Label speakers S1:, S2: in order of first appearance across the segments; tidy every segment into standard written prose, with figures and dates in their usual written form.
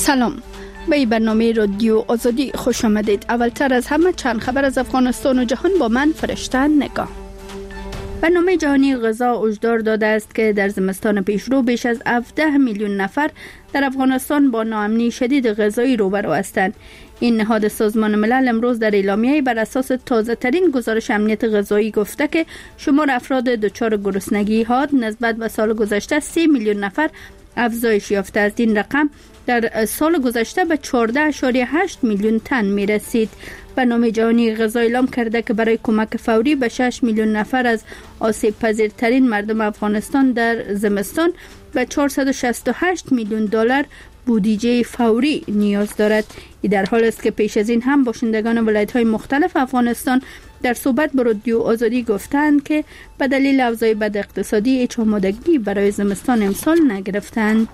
S1: سلام، به این برنامه رادیو آزادی خوش آمدید. اولتر از همه چند خبر از افغانستان و جهان با من فرشته نگاه. برنامه جهانی غذا هشدار داده است که در زمستان پیشرو بیش از 17 میلیون نفر در افغانستان با ناامنی شدید غذایی روبرو هستند. این نهاد سازمان ملل امروز در اعلامیه‌ای بر اساس تازه ترین گزارش امنیت غذایی گفته که شمار افراد دچار گرسنگی حاد نسبت به سال گذشته 3 میلیون نفر افزایش یافته است. این رقم در سال گذشته به 14.8 میلیون تن می رسید. برنامه جهانی غذا اعلام کرده که برای کمک فوری به 6 میلیون نفر از آسیب پذیرترین مردم افغانستان در زمستان به 468 میلیون دلار بودجه فوری نیاز دارد. این در حال است که پیش از این هم باشندگان ولایت‌های مختلف افغانستان در صحبت با رادیو آزادی گفتند که به دلیل اوضاع بد اقتصادی هیچ آمادگی برای زمستان امسال نگرفتند.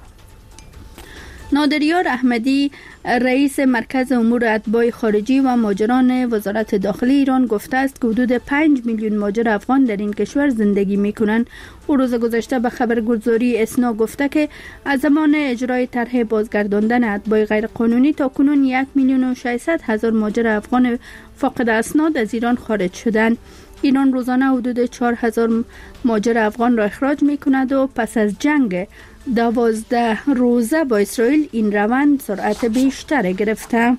S1: نادریار احمدی رئیس مرکز امور اتباع خارجی و مهاجران وزارت داخلی ایران گفته است که حدود 5 میلیون مهاجر افغان در این کشور زندگی می‌کنند. او روز گذشته به خبرگزاری اسنا گفته که از زمان اجرای طرح بازگرداندن اتباع غیرقانونی تا کنون 1,600,000 مهاجر افغان فاقد اسناد از ایران خارج شدند. ایران روزانه حدود 4,000 مهاجر افغان را اخراج می‌کند و پس از جنگ 12 روزه با اسرائیل این روند سرعت بیشتر گرفته.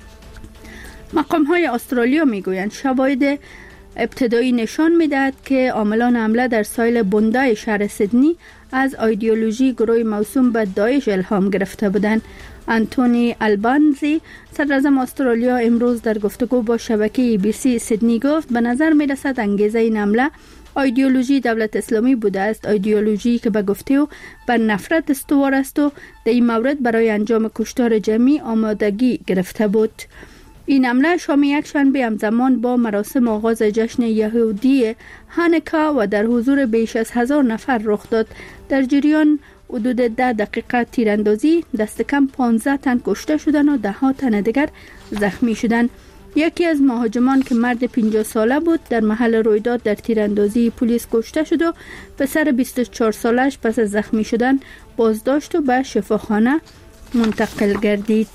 S1: مقام‌های استرالیا میگویند شواهد ابتدایی نشان میدهد که عاملان حمله در ساحل بوندای شهر سیدنی از ایدئولوژی گروه موسوم به داعش الهام گرفته بودند. آنتونی آلبانزی صدراعظم استرالیا امروز در گفتگو با شبکه ABC سیدنی گفت به نظر میرسد انگیزه این حمله ایدئولوژی دولت اسلامی بوده است، ایدئولوژی که به گفته او بر نفرت استوار است و در این مورد برای انجام کشتار جمعی آمادگی گرفته بود. این حمله شام یک شنبه همزمان با مراسم آغاز جشن یهودی هانوکا و در حضور بیش از 1000 نفر رخ داد. در جریان حدود 10 دقیقه تیراندازی دست کم 15 تن کشته شدند و 10 تن دیگر زخمی شدند. یکی از مهاجمان که مرد 50 ساله بود در محل رویداد در تیراندازی پلیس کشته شد و پسر 24 سالش پس از زخمی شدن بازداشت و به شفاخانه منتقل گردید.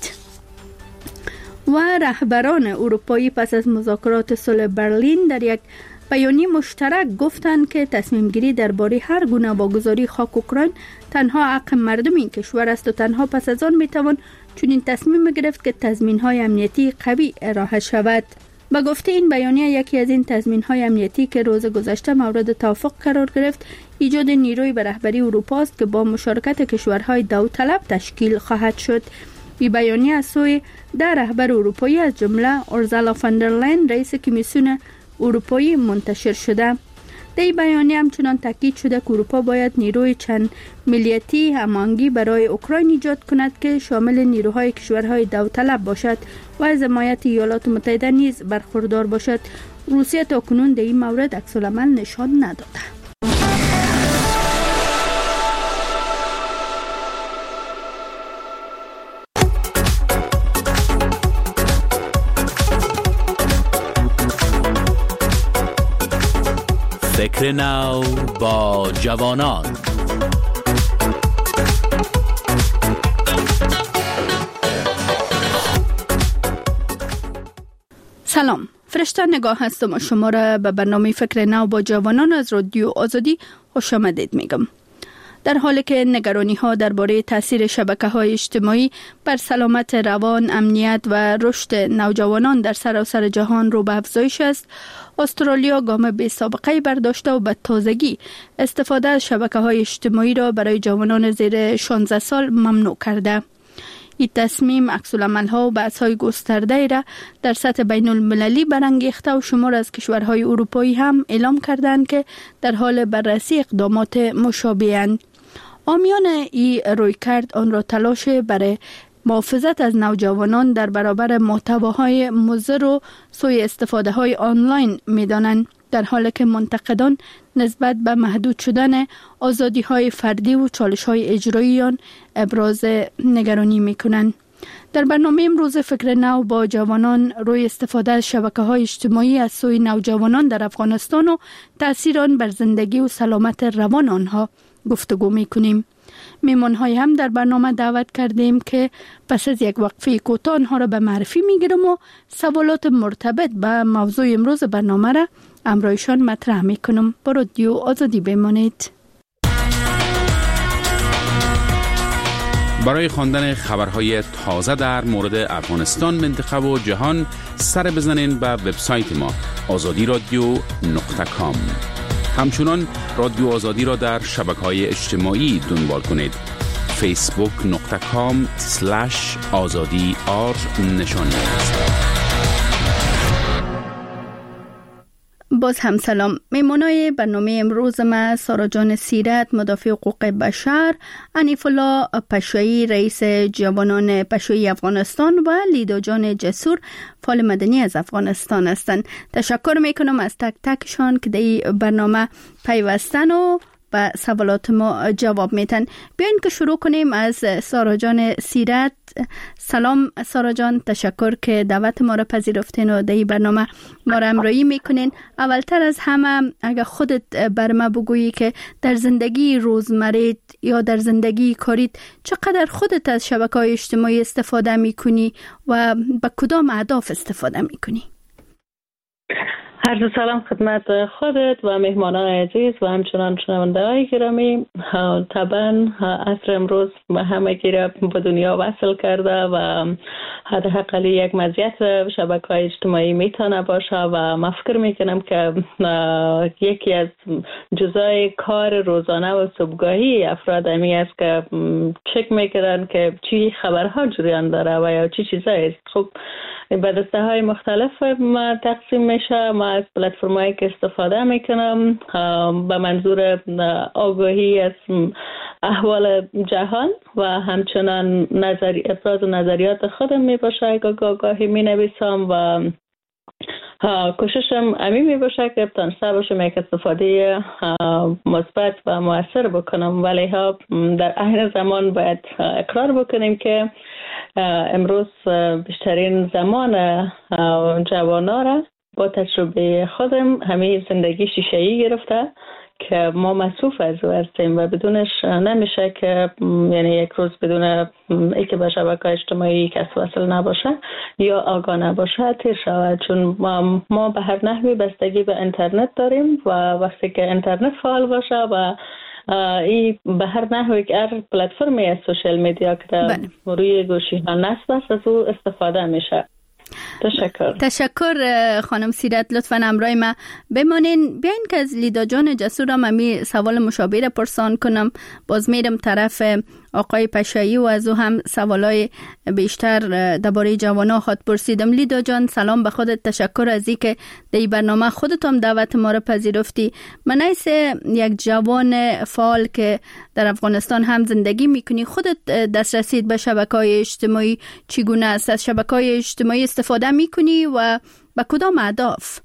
S1: و رهبران اروپایی پس از مذاکرات صلح برلین در یک بیانیه مشترک گفتند که تصمیم گیری درباره هر گونه واگذاری خاک اوکراین تنها حق مردم این کشور است و تنها پس از آن میتوان چنین تصمیم گرفت که تضمین‌های امنیتی قوی ارائه شود. به گفته این بیانیه یکی از این تضمین‌های امنیتی که روز گذشته مورد توافق قرار گرفت ایجاد نیروی به رهبری اروپا است که با مشارکت کشورهای داوطلب تشکیل خواهد شد. این بیانیه از سوی 10 رهبر اروپایی از جمله اورسولا فاندرلاین رئیس کمیسیون اروپایی منتشر شده. در این بیانیه همچنان تاکید شده که اروپا باید نیروی چند ملیتی هماهنگی برای اوکراین ایجاد کند که شامل نیروهای کشورهای داوطلب باشد و از حمایت ایالات متحده نیز برخوردار باشد. روسیه تاکنون در این مورد عکس‌العمل نشان نداده.
S2: فکر نو با جوانان.
S1: سلام، فرشته نگاه هستم و شما را به برنامه فکر نو با جوانان از رادیو آزادی خوش آمدید میگم. در حالی که نگرانی ها درباره تاثیر شبکه‌های اجتماعی بر سلامت روان، امنیت و رشد نوجوانان در سراسر جهان رو به افزایش است، استرالیا گام بی سابقه برداشته و به تازگی استفاده از شبکه‌های اجتماعی را برای جوانان زیر 16 سال ممنوع کرده. این تصمیم عکس‌العمل‌ها و بحث‌های گسترده را در سطح بین‌المللی برانگیخته و شمار از کشورهای اروپایی هم اعلام کردند که در حال بررسی اقدامات مشابه‌اند. حامیان این رویکرد آن را تلاش برای محافظت از نوجوانان در برابر محتواهای مضر و سوء استفاده‌های آنلاین می‌دانند، در حالی که منتقدان نسبت به محدود شدن آزادی‌های فردی و چالش‌های اجرایی آن ابراز نگرانی می‌کنند. در برنامه امروز فکر نو با جوانان روی استفاده از شبکه‌های اجتماعی از سوی نوجوانان در افغانستان و تأثیر آن بر زندگی و سلامت روان آنها گفتگو میکنیم. میمان‌های هم در برنامه دعوت کردیم که پس از یک وقفه کوتاه آنها را به معرفی میگیرم و سوالات مرتبط به موضوع امروز برنامه را همراهشان مطرح میکنم. با رادیو آزادی بمانید.
S3: برای خواندن خبرهای تازه در مورد افغانستان، منطقه و جهان سر بزنین به وبسایت ما azadiradio.com. همچنان رادیو آزادی را در شبکه‌های اجتماعی دنبال کنید. facebook.com/azadi_r نشان است.
S1: باز هم سلام. میمونای برنامه امروز ما سارا جان سیرت، مدافع حقوق بشر، انیف الله پشایی، رئیس جوانان پشایی افغانستان و لیدا جان جسور، فعال مدنی از افغانستان هستند. تشکر میکنم از تک تکشان که در برنامه پیوستن و به سوالات ما جواب میتن. بیاین که شروع کنیم از سارا جان سیرت. سلام سارا جان، تشکر که دعوت ما را پذیرفتین و در این برنامه ما را همراهی میکنین. اولتر از همه اگر خودت بر ما بگویی که در زندگی روزمره یا در زندگی کاریت چقدر خودت از شبکه‌های اجتماعی استفاده میکنی و به کدام اهداف استفاده میکنی؟
S4: عرض سلام خدمت خودت و مهمانان عزیز و همچنان شنونده‌های گرامی. طبعا عصر امروز همگی را به دنیا وصل کرده و حداقل یک مزیت شبکه‌های اجتماعی میتونه باشه و من فکر میکنم که یکی از جزای کار روزانه و صبحگاهی افراد همی است که چک میکنن که چی خبرها جریان داره و یا چی چیزایی است. خب به دسته های مختلف تقسیم میشه. ما از پلتفرمایی که استفاده میکنم به منظور آگاهی از احوال جهان و همچنان ابراز نظریات خودم می باشه که آگاهی می نویسم و کوششم امی می باشه که تانسته باشم یک استفاده مثبت و مؤثر بکنم، ولی در عین زمان باید اقرار بکنیم که امروز بیشترین زمان جوانا را با تجربه خودم همه زندگی شیشه‌ای گرفته که ما مصروف از او هستیم و بدونش نمیشه که یعنی یک روز بدون اینکه به شبکه اجتماعی کس وصل نباشه یا آگاه نباشه تیر شود، چون ما به هر نحوی بستگی به اینترنت داریم و وقتی که اینترنت فعال باشه و این به هر نحوی که هر پلتفرمی از سوشال میدیا که روی گوشی ها نصب است از او استفاده میشه.
S1: تشکر خانم سیرت، لطفاً همراه ما بمانین. بیاین که از لیدا جان جسور هم سوال مشابه را پرسان کنم. باز میرم طرف آقای پشایی و از او هم سوالای بیشتر درباره جوانا خود پرسیدم. لیدا جان سلام به خودت، تشکر از اینکه در این برنامه خودت هم دعوت ما را پذیرفتی. من ایس یک جوان فعال که در افغانستان هم زندگی میکنی، خودت دسترسی به شبکه‌های اجتماعی چگونه است؟ از شبکه‌های اجتماعی استفاده میکنی و به کدام اهداف؟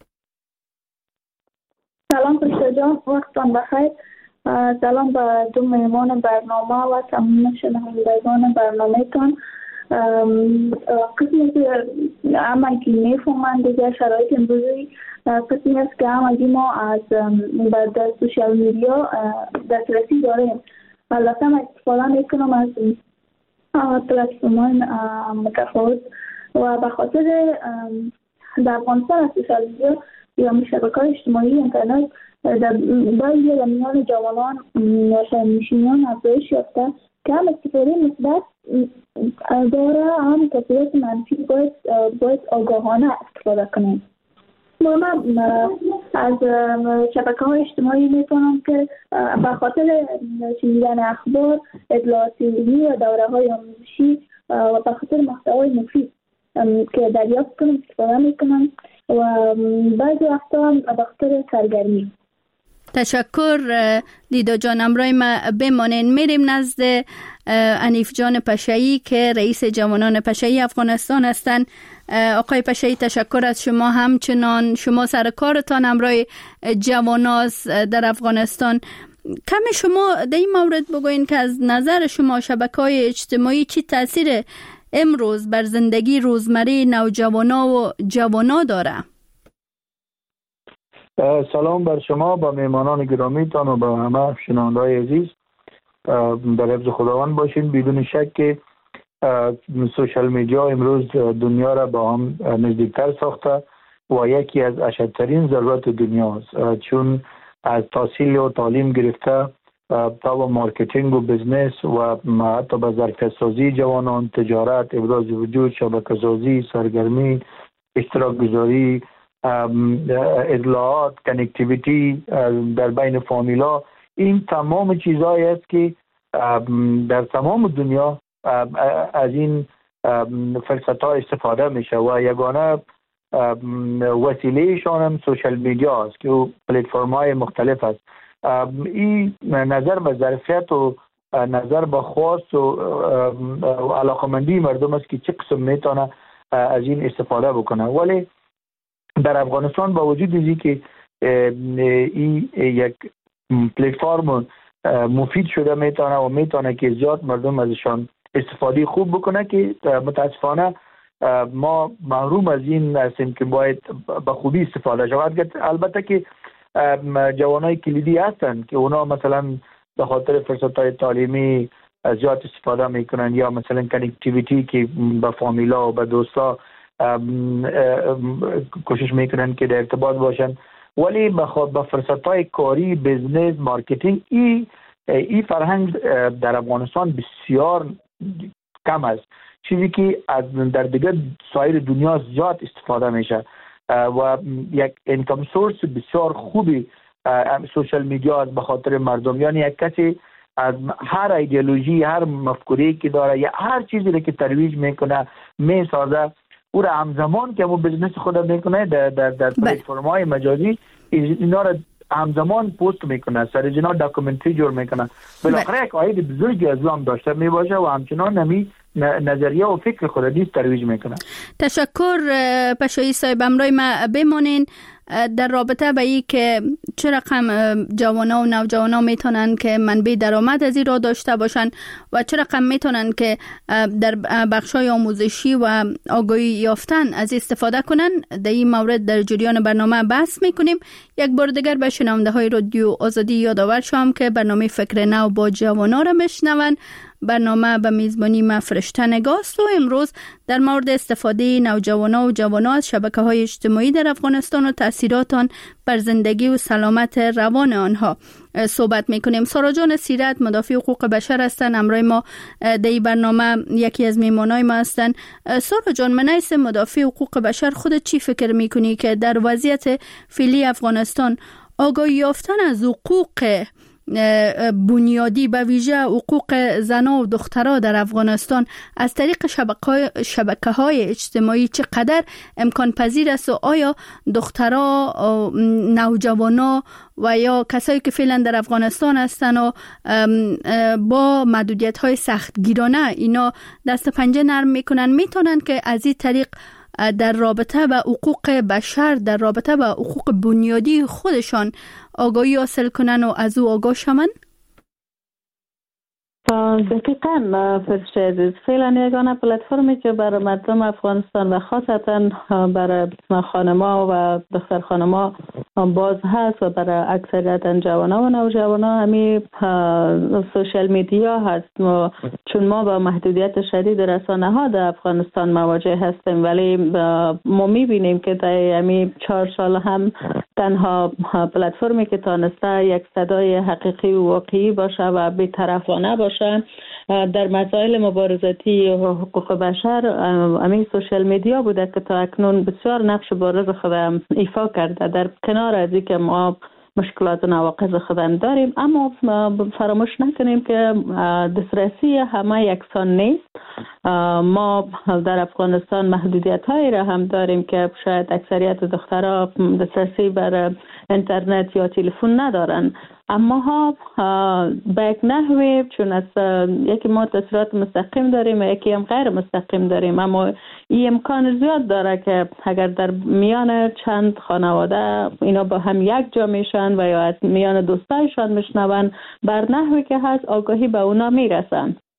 S5: سلام پرسا جان، وقتتان بخیر. سلام به دو مهمان برنامه و تمام شنوندگان برنامه تان. قسمی که همگی میفهمن دیگه شرایط امروزی قسمی است که همگی ما از در سوشال میدیا دسترسی داریم. البته من استفاده میکنم از پلتفرم‌های متفاوت و به خاطر در افغانستان از سوشال میدیا یا شبکه‌های اجتماعی اینترنت در میان جوانان یا شهرنشینان افزایش یافته که هم استفاده مثبت داره، هم تاثیرات منفی. باید آگاهانه استفاده کنیم. من از شبکه‌های اجتماعی میتونم که به خاطر شنیدن اخبار، اطلاعات علمی و دوره‌های آموزشی و به خاطر محتوای مفید که دریافت کنم استفاده میکنم و بعضی وقتا هم به خاطر سرگرمی.
S1: تشکر لیدا جان، همراه ما بمانین. میریم نزد انیف جان پشایی که رئیس جوانان پشایی افغانستان هستند. آقای پشایی تشکر از شما. همچنان شما سر کارتان همراه جواناست در افغانستان. کمی شما در این مورد بگوین که از نظر شما شبکه‌های اجتماعی چی تاثیر امروز بر زندگی روزمره نوجوانا و جوانا داره؟
S6: سلام بر شما، با مهمانان گرامیتان و با همه شنونده‌های عزیز. در حفظ خداوند باشین. بدون شک که سوشال میدیا امروز دنیا را با هم نزدیکتر ساخته و یکی از اشدترین ضرورت دنیا است، چون از تحصیل و تعلیم گرفته تا و مارکتینگ و بزنس و حتی به ظرفیت سازی جوانان، تجارت، ابراز وجود، شبکه سازی، سرگرمی، اشتراک گذاری، اطلاعات، کنکتیویتی در بین فامیلا، این تمام چیزهایی است که در تمام دنیا از این فرصت ها استفاده میشه و یگانه وسیله شان هم سوشال میدیا است که پلتفرم های مختلف است. این نظر به ظرفیت و نظر به خواست و علاقمندی مردم است که چه قسم میتونه از این استفاده بکنه. ولی در افغانستان با وجود اینی که این یک پلتفرم مفید شده میتونه که زیاد مردم ازشان استفاده خوب بکنه، که متاسفانه ما محروم از این هستیم که باید به خوبی استفاده شود. البته که جوانای کلیدی هستن که اونا مثلا به خاطر فرصت‌های تعلیمی زیاد استفاده میکنن، یا مثلا کنکتیویتی که با فامیلا و با دوستا کوشش میکنن که در ارتباط باشن، ولی با فرصت‌های کاری، بزنس، مارکتینگ این فرهنگ در افغانستان بسیار کم است، چیزی که در دیگه سایر دنیا زیاد استفاده میشه و یک اینکم سورس بسیار خوبی سوشال میدیا است به خاطر مردم. یعنی یک کسی از هر ایدئولوژی، هر مفکوری که داره یا هر چیزی که ترویج میکنه میسازه، او را همزمان که او بزنس خود میکنه در پلتفرم‌های مجازی اینا را همزمان پست میکنه، سر جنا داکومنتری جور میکنه. بالاخره یک عاید بزرگی از هم داشته میباشه و همچنان نمی نظریه و فکر خود دیز ترویج میکنه.
S1: تشکر پشایی صاحب. امروی ما بمانین در رابطه با این که چه رقم جوانا و نوجوانا میتونن که منبع درآمد از این را داشته باشن و چه رقم میتونن که در بخشای آموزشی و آگاهی یافتن از استفاده کنن، در این مورد در جریان برنامه بحث میکنیم. یک بار دیگر به شنونده های رادیو آزادی یادآور شوم که برنامه فکر نو با جوانا را میشنون. برنامه به میزبانی من فرشته نگاست و امروز در مورد استفاده نوجوانا و جوانا از شبکه‌های اجتماعی در افغانستان و تاثیرات آن بر زندگی و سلامت روان آنها صحبت میکنیم. سارا جان سیرت مدافع حقوق بشر هستند، همراه ما در این برنامه یکی از میهمانای ما هستند. سارا جان، من از مدافع حقوق بشر خودت چی فکر میکنی که در وضعیت فعلی افغانستان آگاهی یافتن از حقوق بنیادی به ویژه حقوق زنان و دخترها در افغانستان از طریق شبکه‌های اجتماعی چقدر امکان پذیر است و آیا دخترها، نوجوانا و یا کسایی که فعلا در افغانستان هستن و با محدودیت‌های سختگیرانه اینا دست پنجه نرم میتونن که از این طریق در رابطه با حقوق بشر، در رابطه با حقوق بنیادی خودشان آگاهی حاصل کنن و از او آگاه شون؟
S4: دقیقاً فرشته عزیز، فعلا یگانه پلتفرمی که برای مردم افغانستان و خاصتا برای خانما و دختر خانما باز هست و برای اکثریت جوانا و نوجوانا همین سوشال میدیا هست. چون ما با محدودیت شدید رسانه ها در افغانستان مواجه هستیم، ولی ما میبینیم که در همین 4 سال هم تنها پلتفرمی که تانسته یک صدای حقیقی و واقعی باشه و بی‌طرفانه باشه در مسائل مبارزاتی حقوق بشر، همین سوشال میدیا بوده که تا اکنون بسیار نقش بارز خود ایفا کرده. در کنار از اینکه ما مشکلات و نواقص خودم داریم، اما فراموش نکنیم که دسترسی همه یکسان نیست. ما در افغانستان محدودیت هایی را هم داریم که شاید اکثریت دخترها دسترسی بر اینترنت یا تلفن ندارن، اما ها به یک نحوی، چون از یکی ما تصویرات مستقیم داریم و یکی هم غیر مستقیم داریم، اما این امکان زیاد داره که اگر در میان چند خانواده اینا با هم یک جا میشن و یا از میان دوستایشان میشنون، بر نحوی که هست آگاهی به اونا میرسن.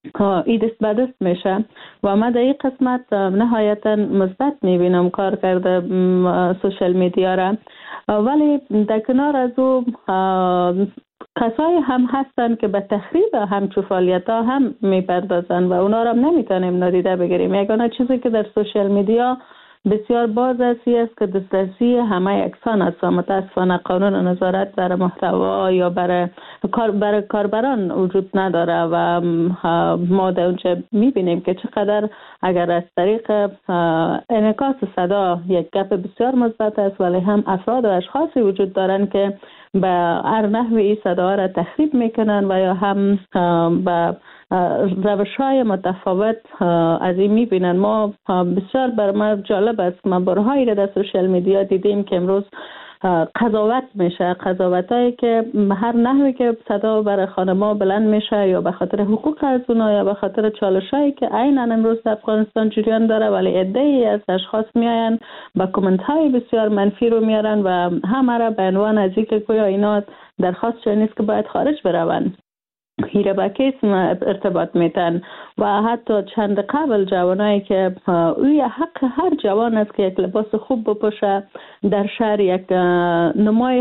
S4: دست به دست میشه و من در این قسمت نهایتا مثبت میبینم کار کرده سوشل میدیا را. ولی در کنار از او کسایی هم هستن که به تخریب همچو فعالیت ها هم میپردازن و اونا را هم نمیتونیم نادیده بگیریم. یگانه چیزی که در سوشل میدیا بسیار باز است که دسترسی همه یکسان است و متاسفانه قانون نظارت بر محتوا یا برای کاربران وجود نداره و ما در اونجا میبینیم که چقدر اگر از طریق انعکاس صدا یک گپ بسیار مثبت است، ولی هم افراد و اشخاصی وجود دارن که به هر نحوی این صدا را تخریب میکنن و یا هم به روش‌های متفاوت از این میبینن. ما بسیار بر ما جالب است، ما بارهایی را در سوشل میدیا دیدیم که امروز قضاوت میشه، قضاوتایی که هر نحوی که صدا برای خانم‌ها بلند میشه یا به خاطر حقوق از اونا یا به خاطر چالشایی که عیناً امروز در افغانستان جریان داره، ولی عده‌ای از اشخاص میاین با کامنت‌های بسیار منفی رو میارن و همه را به عنوان از اینکه گویا اینا درخواست چنین است که باید خارج بروند هیره با کیس ارتباط میتن و حتی چند قبل جوانایی که اوی حق هر جوان است که یک لباس خوب بپوشه در شهر یک نمای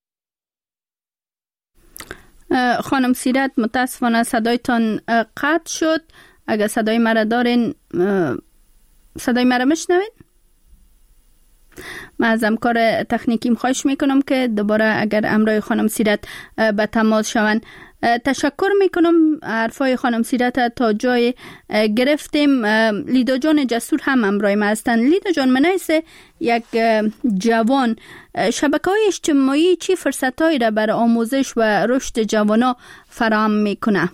S1: خانم سیرت متاسفانه صدایتان قطع شد. اگر صدای مرا دارین صدای مرا میشنوین؟ من از همکار تکنیکیم خواهش میکنم که دوباره اگر امرای خانم سیرت به تماس شوند. تشکر میکنم، حرفای خانم سیرت تا جای گرفتیم. لیدا جان جسور هم امرای ما هستند. لیدا جان، من یک جوان، شبکه‌های اجتماعی چی فرصتایی را برای آموزش و رشد جوانا فراهم میکنه؟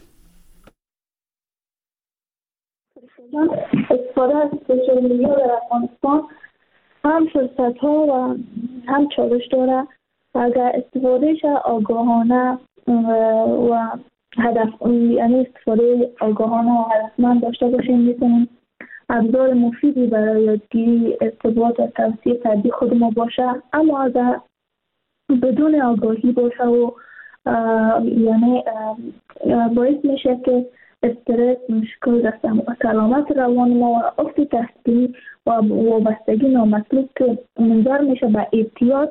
S5: استفاده از سوشال میدیا در افغانستان هم فرصت ها و هم چالش داره. اگر استفادهش آگاهانه و هدف، یعنی استفاده آگاهانه و هدفمند داشته باشیم، میتونیم ابزار مفیدی برای یادگیری، ارتباط و توسعه فردی خود ما باشه. اما اگر بدون آگاهی باشه و یعنی باعث میشه که استرس، مشکل در سلامت روان ما و افت تحصیلی و وابستگی نامطلوب که منجر میشه به اعتیاد،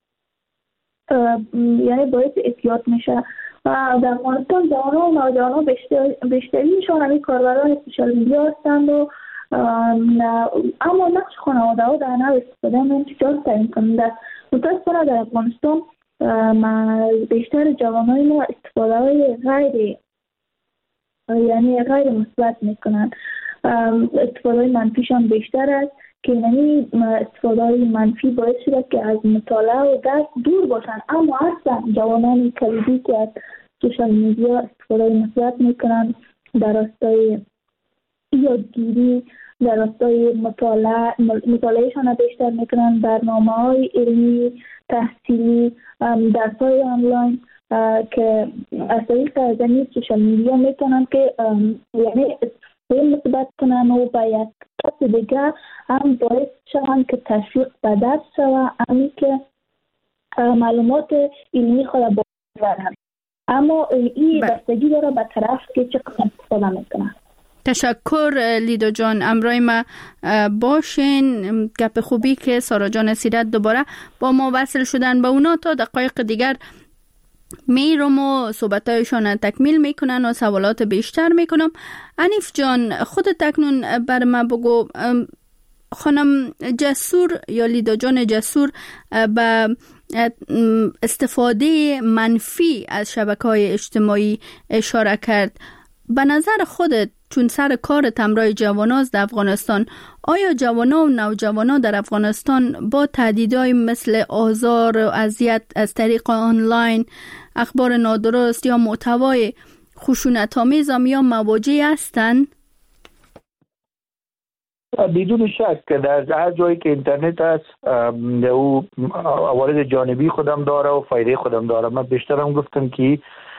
S5: یعنی باعث اعتیاد میشه. و در افغانستان جوانان و نوجوانان بیشتریشان همین کاربران سوشال میدیا هستند و اما نقش خانواده ها در نوع استفاده من بسیار تعیین کننده است. متاسفانه در افغانستان بیشتر جوانان ما استفاده های غیر مثبت میکنن. استفاده های منفیشان بیشتر است که یعنی استفاده های منفی باعث شده که از مطالعه و درس دور باشن. اما اصلا جوانان کلیدی که از سوشال میدیا استفاده مثبت میکنن در راستای یادگیری، در راستای مطالعهشان بیشتر میکنن، برنامه‌های علمی، تحصیلی، درس‌های آنلاین که از طریق زمین سوشال میدیا میتونن که یعنی مثبت کنن و با یک کس دیگر هم باعث شوند که تشویق به درس شود، همین که معلومات علمی خود ببرن. اما این بستگی داره به طرف که چقدر استفاده میکنن.
S1: تشکر لیدا جان، امرای ما باشین. گپ خوبی که سارا جان سیرت دوباره با ما وصل شدن به اونا. تا دقایق دیگر میرم و صحبتایشان تکمیل میکنن و سوالات بیشتر میکنم. انیف جان، خودت تکنون بر ما بگو، خانم جسور یا لیدا جان جسور به استفاده منفی از شبکه‌های اجتماعی اشاره کرد. به نظر خودت چون سر کارت همراه جواناست در افغانستان، آیا جوانا و نوجوانا در افغانستان با تهدیدهای مثل آزار و اذیت از طریق آنلاین، اخبار نادرست یا محتوای خشونت‌آمیز یا مواجه هستند؟
S6: بدون شک در هر جایی که اینترنت هست او عوارض جانبی خودم داره و فایده خودم داره. من بیشترم گفتم که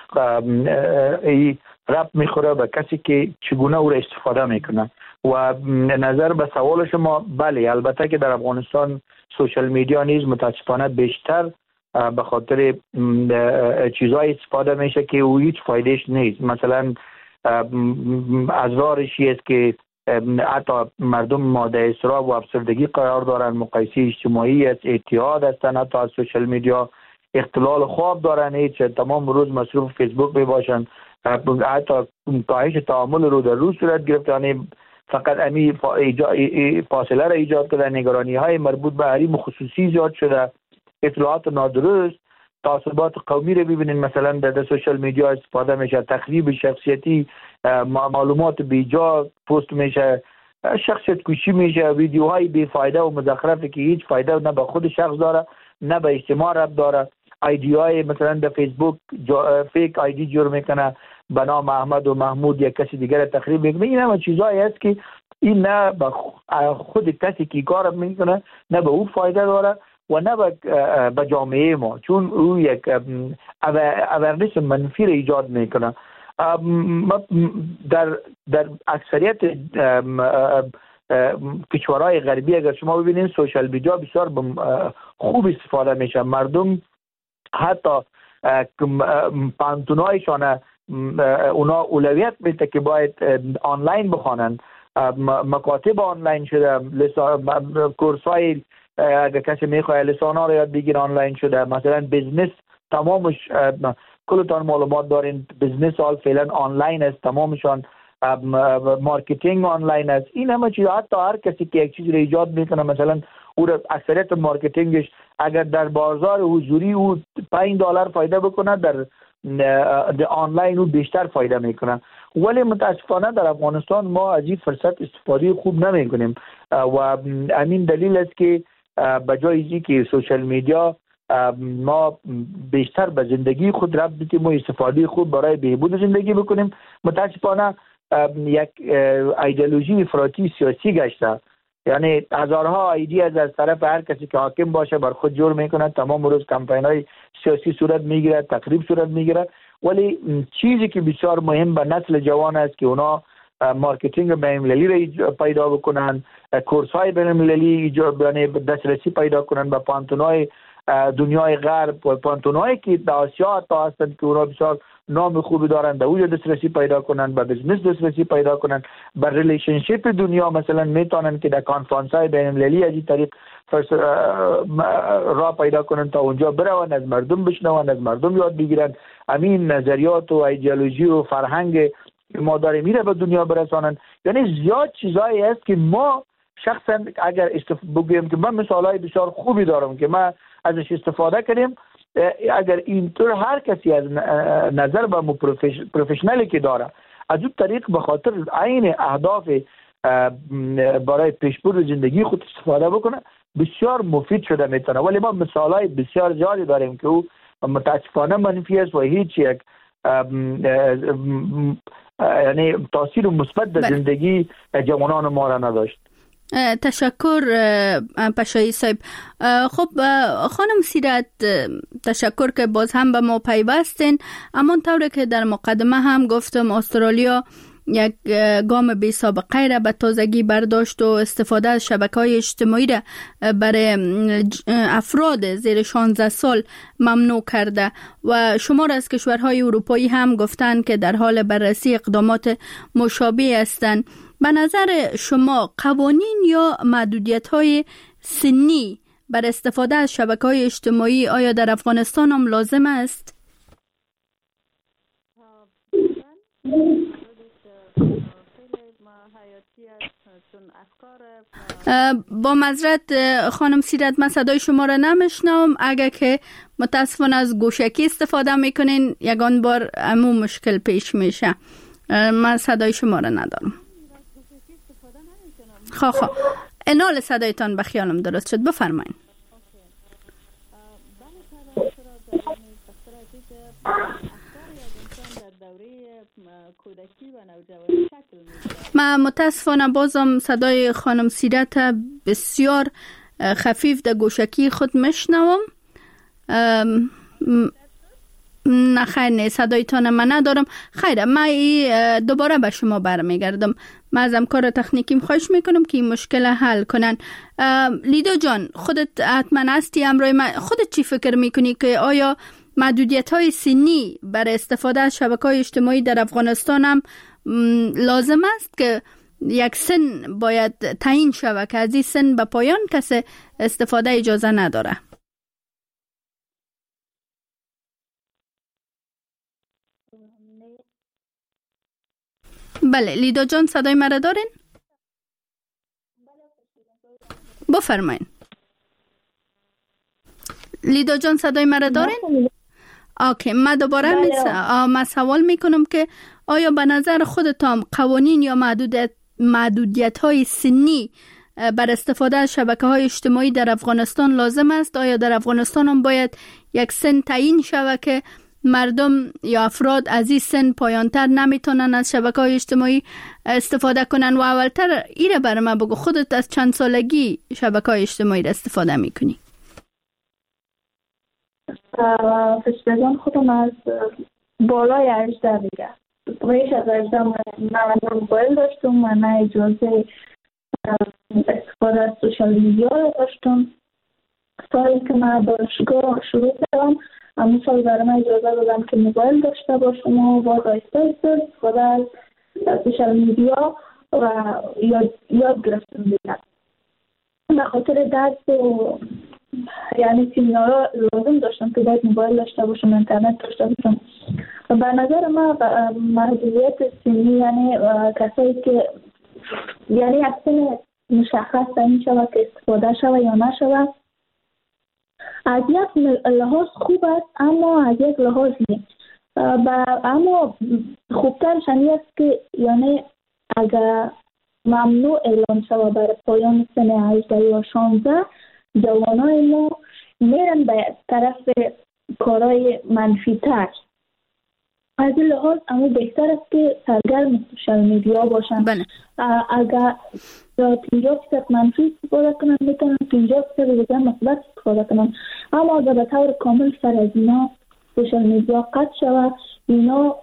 S6: ای ربط میخوره به کسی که چگونه او را استفاده میکنه. و نظر به سوال شما، بله البته که در افغانستان سوشال میدیا نیز متاسفانه بیشتر به خاطر چیزای استفاده میشه که او هیچ فایدهش نیست. مثلا ازرارش است که حتی مردم ماده اضطراب و افسردگی قرار دارن، مقایسه اجتماعی است، اعتیاد هستن، حتی از سوشال میدیا اختلال خواب دارن، چه تمام روز مصروف فیسبوک می باشن، حتی کاهش تعامل رو در روز صورت گرفت. یعنی فقط امی فاصله را ایجاد کرده، نگرانی های مربوط به حریم خصوصی زیاد شده، اطلاعات نادرست، تعصبات قومی رو ببینید مثلا در سوشال میدیا استفاده میشه، تخریب شخصیتی، معلومات بیجا پست میشه، شخصیت کشی میشه، ویدیوهای بیفایده و مزخرفی که هیچ فایده نه به خود شخص داره نه به اجتماع ربط داره. آیدی های مثلا در فیسبوک فیک آیدی جور میکنه به نام احمد و محمود یا کسی دیگر تخریب میکنه. این همه چیزایی است که این نه به خود کسی که کار میکنه نه به او فایده داره و نه به جامعه ما، چون او یک اورنس منفی را ایجاد میکنه. در اکثریت کشورهای غربی اگر شما ببینید سوشال میدیا بسیار خوب استفاده میشه. مردم حتی پانتونایشان اونا اولویت میده که باید آنلاین بخوانن، مکاتب آنلاین شده، کورسای اگر کسی میخواد لسانا رو یاد بگیره آنلاین شده، مثلا بزنس تمامش کلتان معلومات دارین بزنس حال فعلا آنلاین است، تمامشان مارکتینگ آنلاین است. این همه چیز حتی هر کسی که یک چیز رو ایجاد میکنه مثلا او اکثریت مارکتینگش اگر در بازار حضوری او $5 فایده بکنه در آنلاین او بیشتر فایده میکنه. ولی متاسفانه در افغانستان ما از این فرصت استفاده خوب نمیکنیم و همین دلیل است که به جای اینکه که سوشال میدیا ما بیشتر به زندگی خود ربط بدیم و استفاده خوب برای بهبود زندگی بکنیم، متاسفانه یک ایدئولوژی افراطی سیاسی گشته. یعنی هزارها ایده از طرف هر کسی که حاکم باشه بر خود جور میکنه، تمام روز کمپین‌های سیاسی صورت میگیره، تقریب صورت میگیره. ولی چیزی که بسیار مهم به نسل جوان است که اونا مارکتینگ بین‌المللی را پیدا بکنن، کورس‌های بین‌المللی یعنی دسترسی پیدا کنن به پانتون‌های دنیای غرب و پانتون‌هایی که در آسیا تا هستند که اونا بسیار نام خوبی دارن، در اونجا دسترسی پیدا کنن، به بزنس دسترسی پیدا کنن، به ریلیشنشیپ دنیا مثلا میتونن که در کانفرانس‌های بین‌المللی از این طریق راه پیدا کنن تا اونجا برون، از مردم بشنون، از مردم یاد بگیرن، همین نظریات و ایدئولوژی و فرهنگ ما داره میره به دنیا برسانن. یعنی زیاد چیزایی است که ما شخصا اگر بگویم که من مثالای بسیار خوبی دارم که ما ازش استفاده کردیم، اگر اینطور هر کسی از نظر به پروفشنالی که داره از اون طریق به خاطر عین اهداف برای پیشبرد زندگی خود استفاده بکنه بسیار مفید شده میتونه. ولی ما مثالای بسیار زیادی داریم که او متاسفانه منفی است و هیچ یک یعنی تاثیر مثبت در زندگی جوانان ما را نداشت.
S1: تشکر پشایی صاحب. خب خانم سیرت، تشکر که باز هم به ما پیوستین. اما طوری که در مقدمه هم گفتم استرالیا یک گام بی سابقه را به تازگی برداشت و استفاده از شبکه‌های اجتماعی را برای افراد زیر 16 سال ممنوع کرده و شمار از کشورهای اروپایی هم گفتند که در حال بررسی اقدامات مشابه هستند. به نظر شما قوانین یا محدودیت‌های سنی بر استفاده از شبکه‌های اجتماعی آیا در افغانستان هم لازم است؟ با معذرت خانم سیرت، من صدای شما را نمیشنوم. اگر که متاسفانه از گوشکی استفاده میکنین یگان بار همون مشکل پیش میشه. من صدای شما را ندارم. خب انال صدایتان به خیالم درست شد، بفرمایید. من متاسفانه بازم صدای خانم سیرت بسیار خفیف در گوشکی خود میشنوم. نه خیر، نه صدایتان من ندارم. خیره، من دوباره به شما برمیگردم. من از همکار تکنیکیم خواهش میکنم که این مشکل حل کنن. لیدا جان، خودت حتما هستی همراه من. خودت چی فکر میکنی که آیا محدودیت های سنی برای استفاده از شبکه‌های اجتماعی در افغانستان هم لازم است که یک سن باید تعیین شود که از این سن به پایان کسی استفاده اجازه نداره. بله لیدا جان صدای مرا دارین؟ بفرمایین. لیدا جان صدای مرا دارین؟ اوکی، من دوباره من سوال میکنم که آیا به نظر خودتان قوانین یا محدودیت های سنی بر استفاده از شبکه های اجتماعی در افغانستان لازم است؟ آیا در افغانستان هم باید یک سن تعیین شود که مردم یا افراد از این سن پایانتر نمیتونن از شبکه های اجتماعی استفاده کنن؟ و اولتر ایره برای من بگو، خودت از چند سالگی شبکه های اجتماعی را استفاده میکنی؟
S5: فشبگان خودم از بالای 18 دیگه بیش از 18 من موبایل داشتم، من اجازه استفاده از سوشال میدیا داشتم. سالی که من دانشگاه شروع کردم همون سال برای من اجازه دادم که موبایل داشته باشم و باز آیسته استفاده از سوشال میدیا و یاد گرفتم دیگه. به خاطر درس و یعنی سیمینارها لازم داشتم که باید موبایل داشته باشم، اینترنت داشته باشم. و به نظر من محدودیت سنی یعنی کسایی که یعنی یک سن مشخص تعیین شود که استفاده شود یا نشود از یک لحاظ خوب است، اما از یک لحاظ نیست. اما خوبترش این است که یعنی اگر ممنوع اعلام شود برای پایان سن 18 یا 16 جوانای ما میرن به طرف کارهای منفی تر. از این لحاظ اما بهتر است که سرگرم سوشال میدیا باشن. اگر 50% منفی استفاده کنن میتونن 50% دیگه مثبت استفاده کنن. اما اگر به طور کامل سر از اینا سوشال میدیا قطع شود، اینا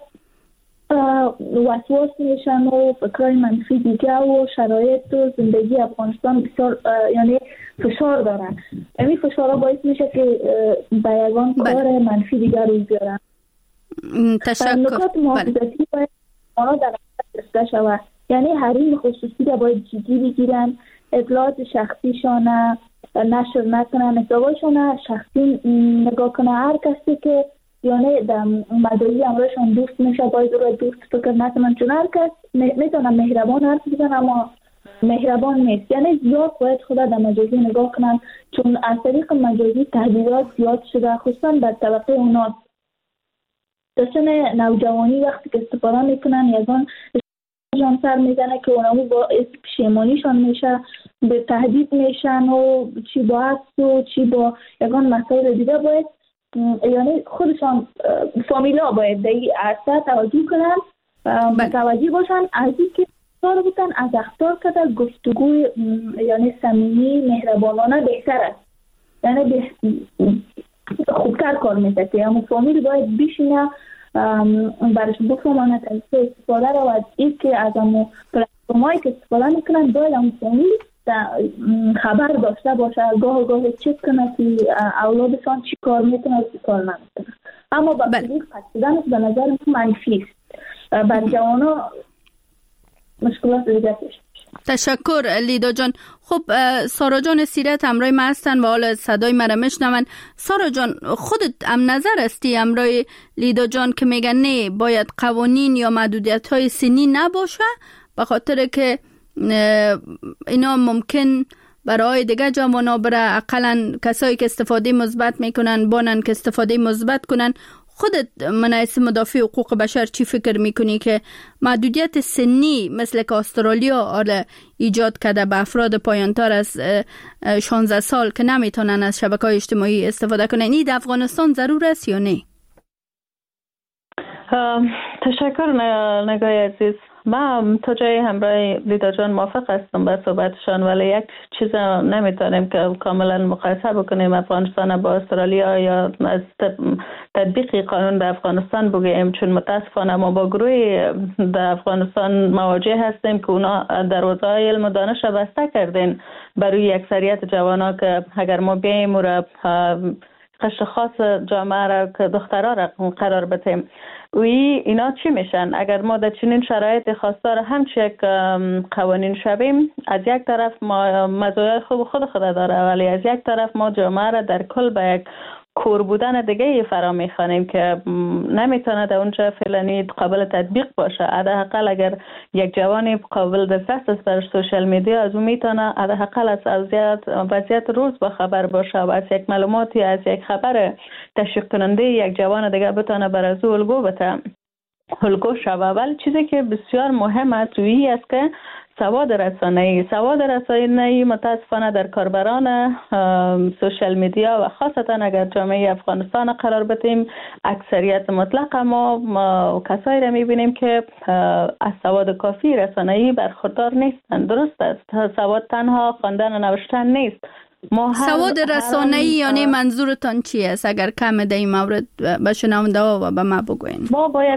S5: وسواس میشن و فکرهای منفی دیگه و شرایط و زندگی افغانستان بسیار یعنی فشار دارن. این فشارها باعث میشه که به یگان کار منفی دیگه روی بیارن.
S1: تشکر.
S5: نکات محافظتی باید آنها در نظر شود، یعنی حریم خصوصی را باید جدی بگیرن، اطلاعات شخصیشان نشر نکنن، حسابشان شخصی نگاه کنه. هر کسی که یعنی در مدعی امرشان دوست میشه باید رو دوست فکر نکنن، چون هر کس میتونه مهربان حرف بزنه اما مهربان نیست. یعنی زیاد باید خدا در مجازی نگاه کنن، چون از طریق مجازی تهدیدات زیاد شده، خصوصا در طبقه اوناست. داشتن نوجوانی وقتی که استفاده میکنن یگان جان سر میزنه که اونامو با پشیمانیشان میشه، به تهدید میشن و چی با عکس و چی با یگان مسائل دیگه. باید یعنی خودشان فامیلا باید در این عرصه توجه کنن، متوجه باشن از این که کار بودن از اختار کرده گفتگوی یعنی صمیمی مهربانانه بهتر است. یعنی خوبتر کار میشه که همون فامیل باید بشینه برش بفهمانه استفاده رو از این که از همون پلتفرمایی که استفاده میکنن باید همون فامیل خبر داشته باشه، گاه چک کنه که اولادشان چی کار میکنه و چی کار نمیکنه. اما با طریق قصدن به نظر منفی است. بر جوانا مشکلات دیگه پیش.
S1: تشکر لیدا جان. خب سارا جان سیرت همراه ما هستن و حالا صدای مرا میشنون. سارا جان خودت هم نظر استی همراه لیدا جان که میگن نه باید قوانین یا محدودیت های سنی نباشه به خاطر که اینا ممکن برای دیگه جوانان برای اقلا کسایی که استفاده مثبت میکنن بانن که استفاده مثبت کنن. خودت منعیس مدافع حقوق بشر چی فکر میکنی که محدودیت سنی مثل که استرالیا ایجاد کرده به افراد پایانتر از 16 سال که نمیتونن از شبکه‌های اجتماعی استفاده کنن این در افغانستان ضرور است یا نه؟
S4: تشکر نگاه عزیز. من تا جای همراه لیدا جان موافق هستم با صحبتشان، ولی یک چیز نمیتونیم که کاملا مقایسه بکنیم افغانستان با استرالیا یا از تطبیق قانون در افغانستان بگیم، چون متاسفانه ما با گروه در افغانستان مواجه هستیم که اونا دروازه های علم و دانش بسته کردین برای اکثریت جوانا که اگر ما بیاییم و را قشر خاص جامعه را که دخترها را قرار بدیم. اینا چی میشن؟ اگر ما در چنین شرایط خاصار همچه یک قوانین شویم، از یک طرف ما مزایای خوب خود داره، ولی از یک طرف ما جامعه را در کل به یک کور بودن دیگه فرا میخوانیم که نمیتونه در اونجا فعلا قابل تطبیق باشه. حداقل اگر یک جوانی قابل دسترس است بر سوشال میدیا، از اون میتونه حداقل از وضعیت روز با خبر باشه و از یک معلوماتی، از یک خبر تشویق کننده یک جوان دیگه بتونه بر از الگو شوه. ولی چیزی که بسیار مهم است است که سواد رسانه‌ای متاسفانه در کاربران سوشال میدیا و خاصتا اگر جامعه افغانستان قرار بدیم، اکثریت مطلق ما کسایی را میبینیم که از سواد کافی رسانه‌ای برخوردار نیستند. درست است، سواد تنها خواندن و نوشتن نیست.
S1: سواد رسانه‌ای یعنی منظورتان چی است؟ اگر کم در این مورد به شنونده و به ما بگوین.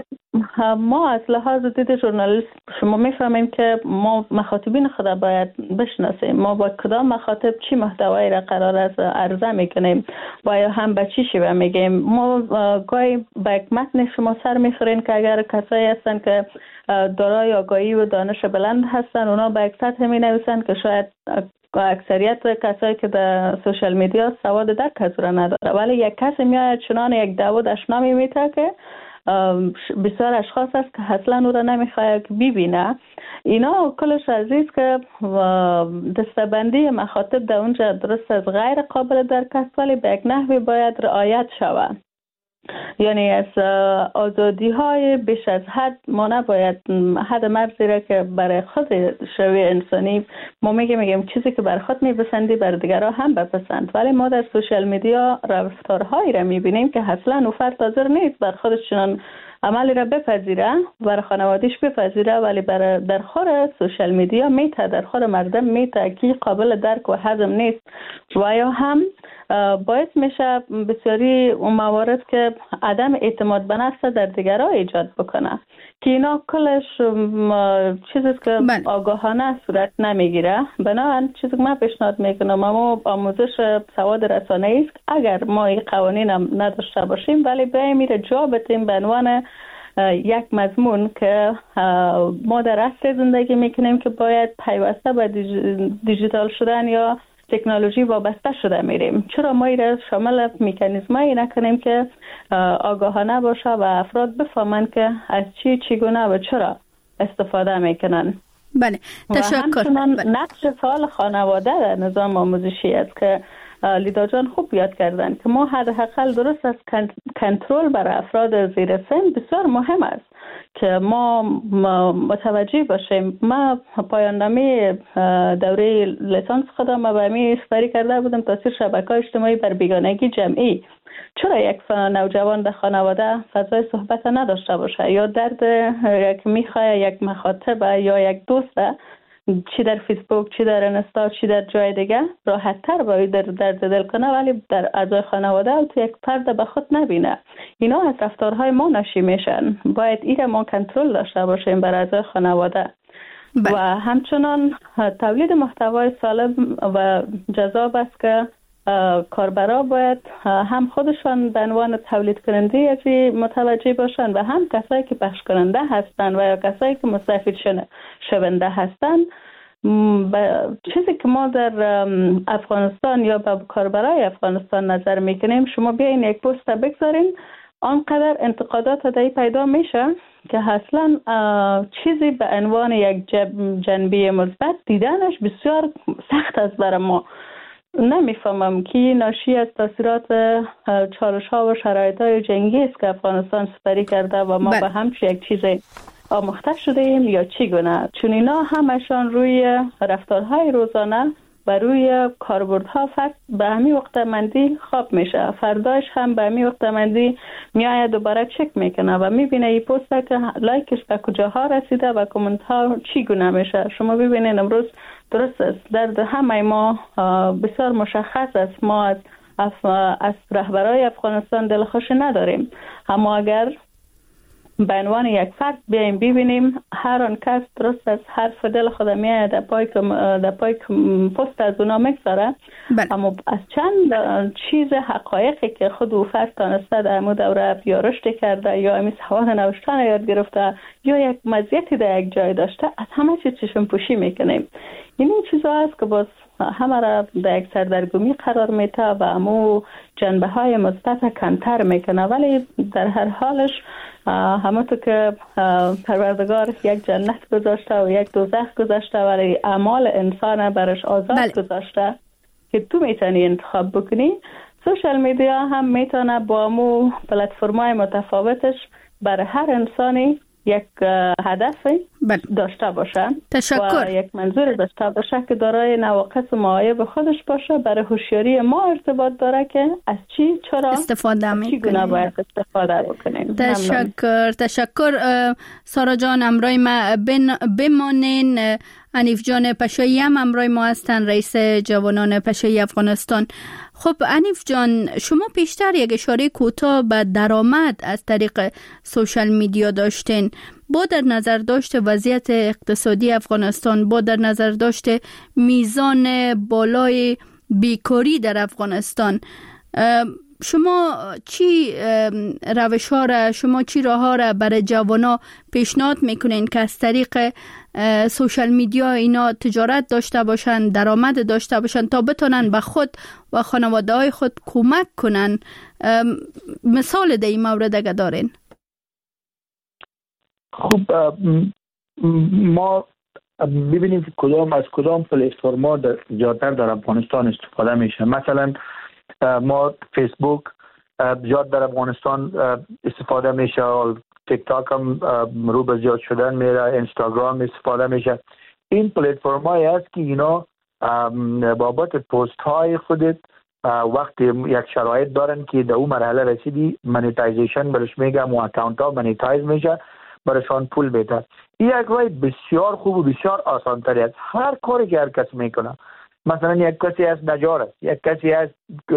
S4: ما از لحاظ دید ژورنالیست شما میفهمیم که ما مخاطبین خود باید بشناسیم. ما با کدام مخاطب چی محتوایی را قرار است عرضه میکنیم و یا هم به چی شیوه میگیم. ما گاهی به یک متن شما سر میخورین که اگر کسایی هستن که دارای آگاهی و دانش بلند هستن، اونا به یک سطح می نویسن که شاید اکثریت کسایی که در سوشال میدیا سواد درک از را نداره، ولی یک کسی میاد چنان یک داود اشنا میمیته که بسیار اشخاص هست که اصلا او را نمیخواد که ببینه. اینا کلش عزیز که دستبندی مخاطب در اونجا درست از غیر قابل درک است، ولی به یک نحوی باید رعایت شود. یعنی از آزادی های بیش از حد ما نباید حد مرزی را که برای خود شوی انسانی ما میگیم چیزی که بر خود میپسندی بر دیگران هم بپسند، ولی ما در سوشال میدیا رفتارهایی را میبینیم که اصلا او فرد حاضر نیست بر خودش چنان عملی را بپذیره، برای خانوادیش بپذیره، ولی در خور سوشال میدیا میته، در خور مردم میته که قابل درک و هضم نیست و یا هم باعث میشه بسیاری اون موارد که عدم اعتماد به نفس در دیگران ایجاد بکنه که اینا کلش چیزی که آگاهانه صورت نمیگیره. بنابراین چیزی که من پیشنهاد میکنم ما آموزش سواد رسانه‌ای است. اگر ما این قوانین هم نداشته باشیم ولی بیایم میره جا بدیم به عنوان یک مضمون که ما در عصر زندگی میکنیم که باید پیوسته به دیجیتال شدن یا تکنولوژی وابسته شده میریم. چرا ما این شامل مکانیزمایی نکنیم که آگاهانه باشه و افراد بفهمن که از چگونه و چرا استفاده میکنن.
S1: بله، تشکر.
S4: نقش فعال خانواده در نظام آموزشی است که لیدا جان خوب یاد کردن که ما حداقل درست از کنترل بر افراد زیر سن بسیار مهم است که ما متوجه باشیم. ما پایان نامه دوره لیسانس خودم به می سپری کرده بودم تاثیر شبکه‌های اجتماعی بر بیگانگی جمعی. چرا یک نوجوان در خانواده فضای صحبت نداشته باشه یا درد یک میخواه یک مخاطب یا یک دوست چی در فیسبوک، چی در اینستا، چی در جای دیگه راحت تر باید درد دل کنه، ولی در اعضای خانواده و تو یک فرد به خود نبینه. اینا از رفتارهای ما ناشی میشن. باید ایره ما کنترل داشته باشیم بر اعضای خانواده. و همچنان تولید محتوای سالم و جذاب است که کاربرا باید هم خودشان به عنوان تولید کننده ازی متوجه باشند و هم کسایی که پخش کننده هستند و یا کسایی که مستفید شونده هستند. چیزی که ما در افغانستان یا به کاربرای افغانستان نظر میکنیم، شما بیاین یک پست بگذارین، آنقدر انتقادات دایی پیدا میشه که اصلا چیزی به عنوان یک جنبه مثبت دیدنش بسیار سخت است برای ما. نمیفهمم که ناشی از تاثیرات چالش ها و شرایط های جنگی است که افغانستان سپری کرده و ما به همچی یک چیز آموخته شده ایم یا چی گونه، چون اینا همشان روی رفتارهای روزانه و روی کاربردها فقط به همین وقت مندی خواب میشه، فرداش هم به همین وقت مندی میآید دوباره چک میکنه و میبینه این پست که لایکش به کجاها رسیده و کامنت ها چی گونه میشه. شما ببینید امروز درست است درد همه ما بسیار مشخص است. ما از رهبرای افغانستان دلخوشی نداریم، اما اگر به عنوان یک فرد بیایم ببینیم هر آن کس درست از حرف دل خود میاد در پای پست از اونا میگذاره، اما از چند چیز حقایقی که خود او فرد تانسته در مو دوره یا رشد کرده یا امی سواد نوشتن یاد گرفته یا یک مزیتی در یک جای داشته، از همه چیز چشم پوشی میکنیم. این چیزا هست که باز همه را در یک سردرگمی قرار میده و امو جنبه های مثبت کمتر میکنه، ولی در هر حالش همونطور که پروردگار یک جنت گذاشته و یک دوزخ گذاشته ولی اعمال انسان برش آزاد گذاشته که تو میتونی انتخاب بکنی. سوشال میدیا هم میتونه با امو پلتفرم‌های متفاوتش برای هر انسانی یک هدف داشته باشه و یک منظور داشته باشه که دارای نواقص و معایب خودش باشه. برای هوشیاری ما ارتباط داره که از چی چرا
S1: استفاده
S4: میکنیم، باید استفاده بکنیم.
S1: تشکر سارا جان، امروی ما بمانین. انیف جان پشایی هم امروی ما هستن، رئیس جوانان پشایی افغانستان. خب انیف جان، شما پیشتر یک اشاره کوتاه به درآمد از طریق سوشال میدیا داشتین. با در نظر داشته وضعیت اقتصادی افغانستان، با در نظر داشته میزان بالای بیکاری در افغانستان، شما چی روش‌ها را، شما چی راه‌ها را برای جوانا پیشنهاد میکنین که از طریق سوشال میدیا اینا تجارت داشته باشن، درآمد داشته باشن تا بتونن به خود و خانواده‌های خود کمک کنن؟ مثال در این مورد اگه دارین؟
S6: خب ما ببینیم که کدام پلتفرم‌ها زیادتر در افغانستان استفاده میشه. مثلا ما فیسبوک زیاد در افغانستان استفاده میشه، تیک تاک هم رو به زیاد شدن میره، اینستاگرام استفاده میشه. این پلتفرم هایی هست که اینا بابت پست های خودت وقتی یک شرایط دارن که در اون مرحله رسیدی منیتایزیشن برش میگم و اکاونت ها منیتایز میشه، برشان پول میده. این یک راه بسیار خوب و بسیار آسان تری است. هر کاری که هر کس میکنه، مثلا یک کسی از نجار است، یک کسی از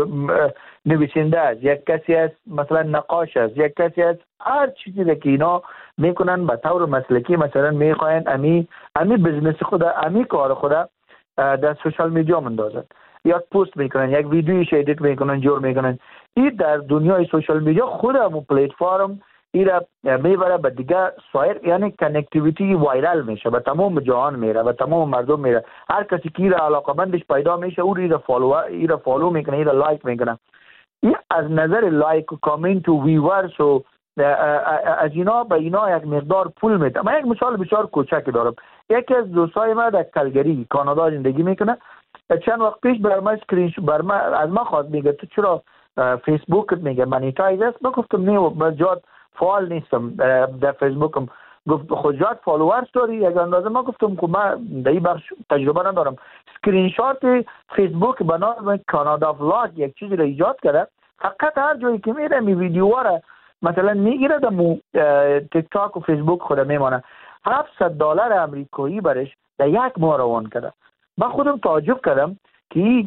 S6: نویسنده است، یک کسی از مثلا نقاش است، یک کسی از هر چیزی که اینا میکنن به طور مسلکی، مثلا میخواین امی بزنس خود، امی کار خود در سوشال میدیا مندازن، یا پست میکنن، یک ویدیوش ادیت میکنن، جور میکنن. این در دنیای سوشال میدیا خود همون پلتفرم ایرا میبره به دیگه سایر، یعنی کنکتیویتی وایرال میشه، به تمام جهان میره، به تمام مردم میره. هر کسی که ایرا علاقمندش پیدا میشه او ایرا فالو میکنه، ایرا لایک میکنه. این از نظر لایک و کامنت و ویورز و از اینا به اینا یک مقدار پول میده. من یک مثال بسیار کوچک دارم. یکی از دوستای ما در کلگری کانادا زندگی میکنه. چند وقت پیش از ما خواست، میگه تو چرا فیسبوک میگه مانیتایز است؟ من گفتم نه، بجاد فعال نیستم در فیسبوکم. گفت خود جات فالوورز داری یک اندازه؟ ما گفتم که من در این بخش تجربه ندارم. اسکرین شات فیسبوک به نام کانادا ولاگ یک چیزی را ایجاد کرده، فقط هر جایی که میره می ویدیوها را مثلا میگیره در تیک تاک و فیسبوک خود میمانه. $700 امریکایی برش در یک ماه روان کرده. من خودم تعجب کردم که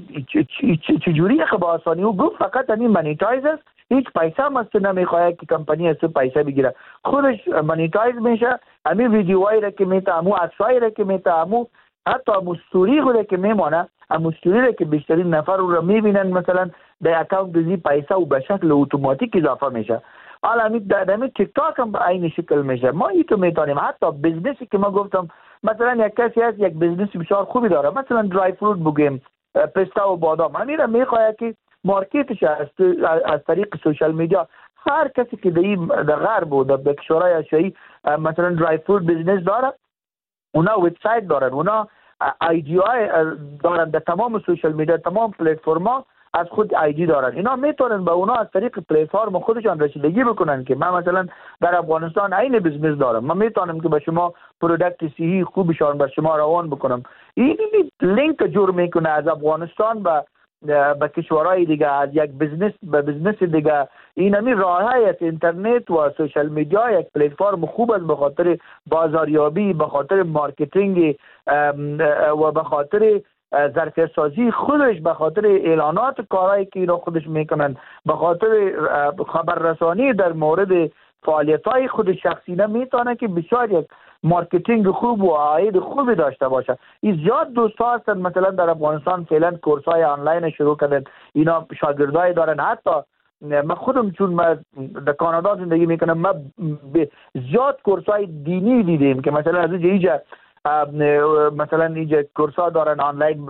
S6: چجوری با آسانی او گفت فقط این مانیتایز است، هیچ پیسه هم از تو نمیخواهد که کمپانی از تو پیسه بگیره، خودش مانیتایز میشه. همین ویدیوهایی را که میته، همون عکسایی را که میته، حتی همون ستوری خود که میمانه، همون ستوری را که بیشترین نفر رو میبینن مثلا در اکاونت دیزی پیسه و به شکل اتوماتیک اضافه میشه. حالا در تیک تاک هم به این شکل میشه. ما این تو میتونیم حتی بزنسی که ما گفتم، مثلا یک کسی هست یک بزنس بسیار خوبی داره، مثلا درای فروت بگیم، پستا و بادام، همین را میخواهد که مارکتش از طریق سوشال میدیا. هر کسی که در غرب و در کشورهای آسیایی مثلا درای فروت بزنس داره، اونا وبسایت دارن، اونا آیدی های دارن در تمام سوشال میدیا، تمام پلتفرما از خود آیدی دارن. اینا میتونن به اونا از طریق پلتفرم خودشان رسیدگی بکنن که من مثلا در افغانستان این بزنس دارم، من میتونم که به شما پروداکت صحی خوبشان به شما روان بکنم. این لینک جور میکنه از افغانستان به کشورهای دیگه، از یک بزنس به بزنس دیگه. این همین راههای از اینترنت و سوشال میدیا یک پلتفرم خوب است به خاطر بازاریابی، به خاطر مارکتینگ و به خاطر ظرفیت سازی خودش، به خاطر اعلانات کارهایی که اینا خودش میکنن، به خاطر خبررسانی در مورد فعالیت‌های خود شخصی میتونه که بسیار یک مارکتینگ خوب و عاید خوبی داشته باشه. این زیاد دوستا هستن مثلا در افغانستان فعلا کورس‌های آنلاین شروع کردن، اینا شاگردای دارن. حتی من خودم چون من در کانادا زندگی میکنم، من زیاد کورس‌های دینی دیدیم که مثلا از اینجا مثلا اینجا کورس‌ها دارن آنلاین،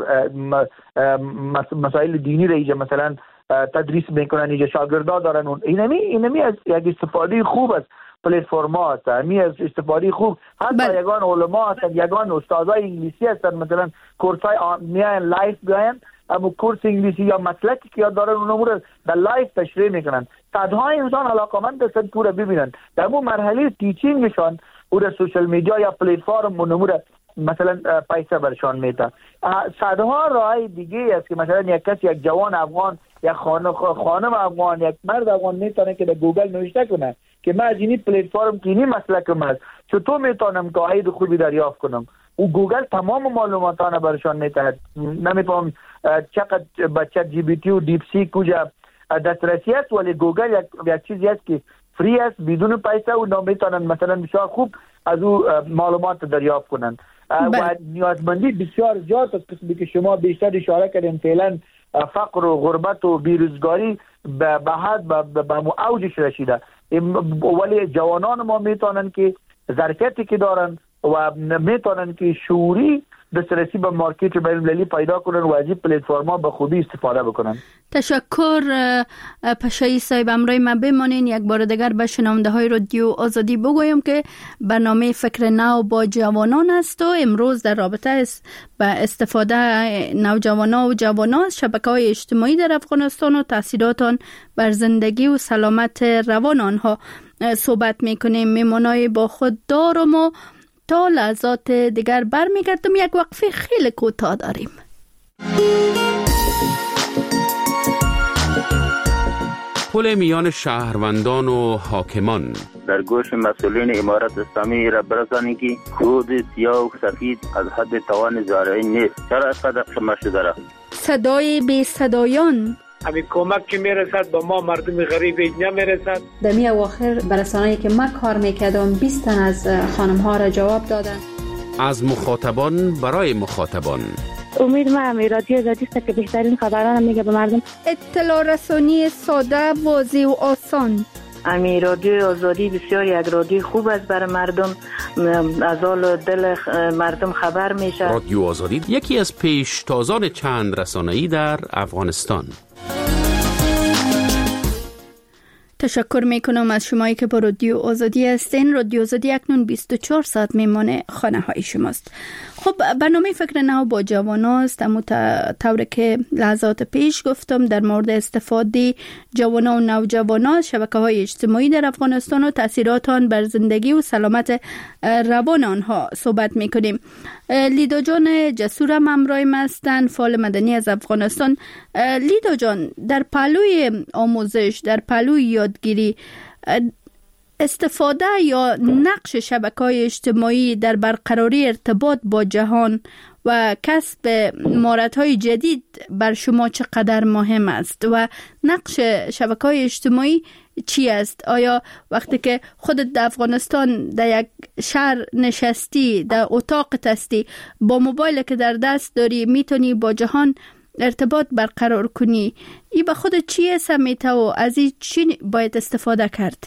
S6: مسائل دینی را اینجا مثلا تدریس میکنن، اینجا شاگردا دارن. اینمی از یک استفاده خوب است پلتفرم ها هست، همی از استفاده خوب. حتی یگان علما هستن، یگان استادای انگلیسی هستن، مثلا کورس های میان لایف بیاین، اما کورس انگلیسی یا مسلکی که یاد دارن اونمو رو در لایف تشریح میکنن. صدها انسان علاقمند هستن پورا ببینن. در اون مرحله تیچینگشان او در سوشل میدیا یا پلتفرم اونمو رو مثلا پیسه برشان میده. صدها راه دیگه است که مثلا یک کسی، یک جوان افغان، یک خانم افغان، یک مرد افغان میتونه که در گوگل نوشته کنه که من از اینی پلتفرم که اینی مسلکم است، چطور میتونم که عاید خوبی دریافت کنم. و گوگل تمام معلوماتانه برشان میتهد. نمیفهم چقدر با چت جی پی تی و دیپ سیک کجا دسترسی است، ولی گوگل یک چیزی است که فری است بدون پیسه و میتونن مثلا بسیار خوب از او معلومات دریافت کنن. و نیازمندی بسیار زیاد است که شما بیشتر اشاره کردین. فعلا فقر و غربت و بیروزگاری به حد به اوجش رسیده، ولی جوانان ما میتونن که ظرفیتی که دارن و میتونن که شعوری دسترسی به مارکت بین‌المللی پیدا کنن و از این پلتفرم‌ها به خوبی استفاده بکنن.
S1: تشکر پشایی صاحب. امروز ما بمانین یک بار دیگر به شنونده‌های رادیو آزادی بگویم که برنامه فکر نو با جوانان است و امروز در رابطه با استفاده نوجوانان و جوانان از شبکه‌های اجتماعی در افغانستان و تاثیرات آن بر زندگی و سلامت روان آنها صحبت می‌کنیم. میمونای با خود دارم و تا لحظات دیگر برمیگردم. یک وقفه خیلی کوتاه داریم.
S3: پل میان شهروندان و حاکمان
S7: در گوش مسئولین امارت اسلامی را برسانید که خود سیاه و سفید از حد توان زارعی نیست. چرا اینقدر قمه شده را؟ صدای
S1: بی صدایان.
S8: همین کمک که میرسد با ما مردم غریب نمیرسد.
S9: در می اواخر برسانه‌ای که من کار میکردم 20 تن از خانم ها را جواب دادن.
S3: از مخاطبان برای مخاطبان.
S10: امید ما هم رادیو آزادی است که بهترین خبران میگه به مردم.
S1: اطلاع رسانی ساده، واضح و آسان.
S4: امی رادیو آزادی بسیار یک رادیو خوب است برای مردم، از حال دل مردم خبر میشه.
S3: رادیو آزادی یکی از پیشتازان چند رسانه‌ای در افغانستان.
S1: تشکر میکنم از شمایی که با رادیو آزادی هستین. رادیو آزادی اکنون 24 ساعت میمانه خانه های شماست. خب برنامه فکر نو با جوانان است. اما طوری که لحظات پیش گفتم در مورد استفاده جوانان و نوجوانان شبکه های اجتماعی در افغانستان و تاثیرات آن بر زندگی و سلامت روان آنها صحبت میکنیم. لیدا جان جسور هم همراه ما هستند، فعال مدنی از افغانستان. لیدا جان، در پهلوی آموزش، در پهلوی یادگیری، استفاده یا نقش شبکه‌های اجتماعی در برقراری ارتباط با جهان و کسب مهارت‌های جدید بر شما چقدر مهم است و نقش شبکه‌های اجتماعی چی است؟ آیا وقتی که خودت در افغانستان در یک شهر نشستی، در اتاق هستی، با موبایل که در دست داری میتونی با جهان ارتباط برقرار کنی، این به خودت چی سمیته و از این چی باید استفاده کرد؟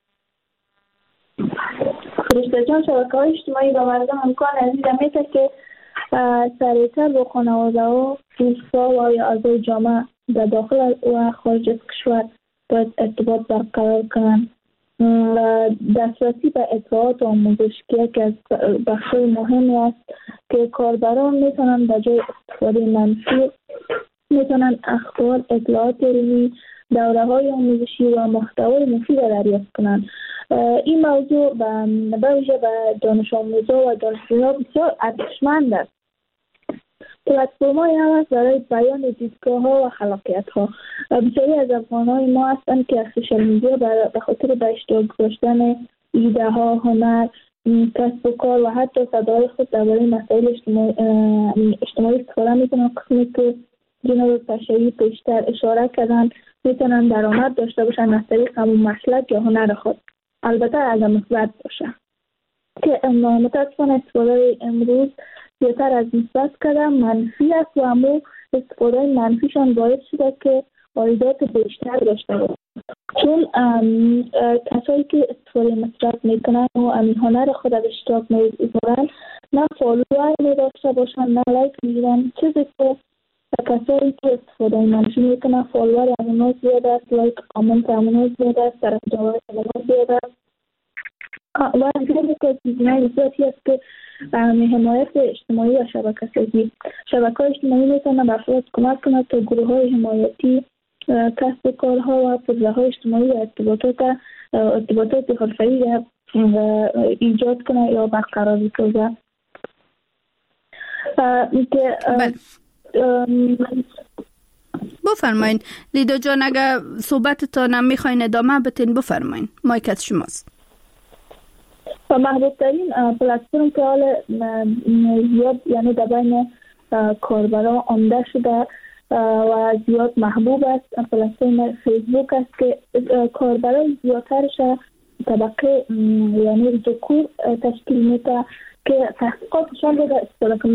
S5: فرشته جان، شبکه‌های اجتماعی به مردم امکان عزیزم میده که سریعتر با خانواده و دوستا و یا اعضای جامعه در داخل و خارج از کشور باید ارتباط برقرار کنند. دسترسی به اطلاعات آموزشی که از بخش‌های مهمی است که کاربران میتونن به جای استفاده منفی میتونن اخبار، اطلاعات علمی، دوره‌های آموزشی و محتوای مفید دریافت کنند. این موضوع به ویژه به دانش آموزا و دانشجویان بسیار ارزشمند است. پلتفرم‌های هم است برای بیان دیدگاه‌ها و خلاقیت‌ها. بسیاری از افغان‌های ما هستند که از سوشال میدیا به خاطر به اشتراک گذاشتن ایده‌ها، هنر، کسب و کار و حتی صدای خود درباره مسائل اجتماعی استفاده می‌کنند. قسمی که جناب پشایی پیشتر اشاره کردن، میتونن درآمد داشته باشن از طریق همون مسلک یا هنر خود. البته از مثبت باشه که متاسفانه استفاده امروز زیادتر از مثبت کرده منفی است و همون استفاده منفیشان باعث شده که واردات بیشتر داشته باشه. چون کسایی که استفاده مثبت میکنن و این هنر خود از اشتراک میذارن نه فالوور میداشته باشن نه لایک میگیرن، چیزی که کسایی که استفاده منفی میکنن فالوور همونا زیاد است، لایک کامنت همونا زیاد است، طرف جواب همونا زیاد است و همچنین که چیزهای مثبتی است که حمایت اجتماعی و شبکه‌های اجتماعی میتونن به افراد کمک کنند تا گروه‌های حمایتی، کسب کارها و فضاهای اجتماعی و ارتباطات حرفه‌ای ایجاد کنه یا برقرار بسازه.
S1: بفرمایین لیدا جان، اگر صحبتتان هم میخواین ادامه بتین بفرمایین، مایک از شماست.
S5: و محبوب ترین پلتفرم که حال زیاد یعنی در بین کاربران عمده شده و زیاد محبوب است پلتفرم فیسبوک است که کاربران زیادترش طبقه یعنی ذکور تشکیل میده که تحقیقاتشان رو در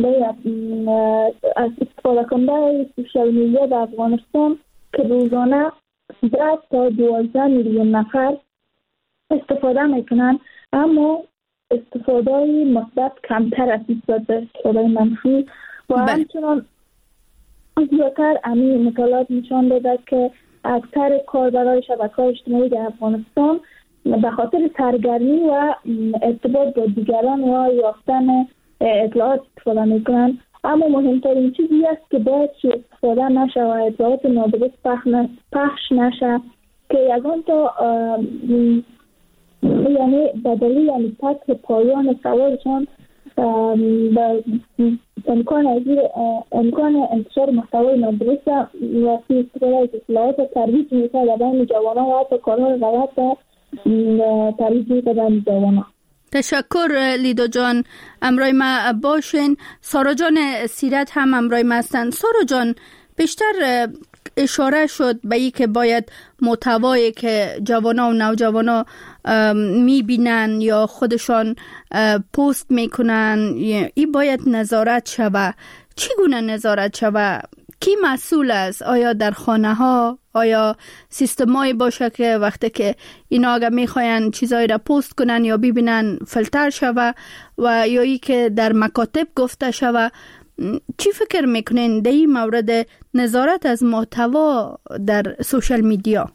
S5: استفاده کننده سوشال میدیا در افغانستان که روزانه 10 تا 12 میلیون نفر استفاده میکنن، اما استفاده مثبت کمتر است نسبت به استفاده منفی و همچنان زیادتر همین مطالعات نشان داده که اکثر کاربران شبکه‌های اجتماعی در افغانستان به خاطر سرگرمی و ارتباط با دیگران یا یافتن اطلاعات استفاده میکنن، اما مهمترین چیزی است که باید استفاده نشه و اطلاعات نادرست پخش نشه که یگان تا یعنی بدلی یعنی سطح پایان سوالشان امکان انتشار محتوای نادرست و استفاده از اطلاعات ترویج میشه در بین جوانان و حتی کارهای غلط ترویج میشه در بین جوانان.
S1: تشکر لیدا جان، امرای ما باشین. سارا جان سیرت هم امرای ما هستن. سارا جان، بیشتر اشاره شد به این که باید محتوایی که جوانا و نوجوانا میبینن یا خودشان پست میکنن این باید نظارت شوه. چگونه نظارت شوه؟ کی مسئول است؟ آیا در خانه ها؟ آیا سیستمایی باشه که وقتی که اینا اگه میخواین چیزایی را پست کنن یا ببینن فیلتر شوه و یا ای که در مکاتب گفته شوه؟ چی فکر میکنین در این مورد نظارت از محتوا در سوشال میدیا؟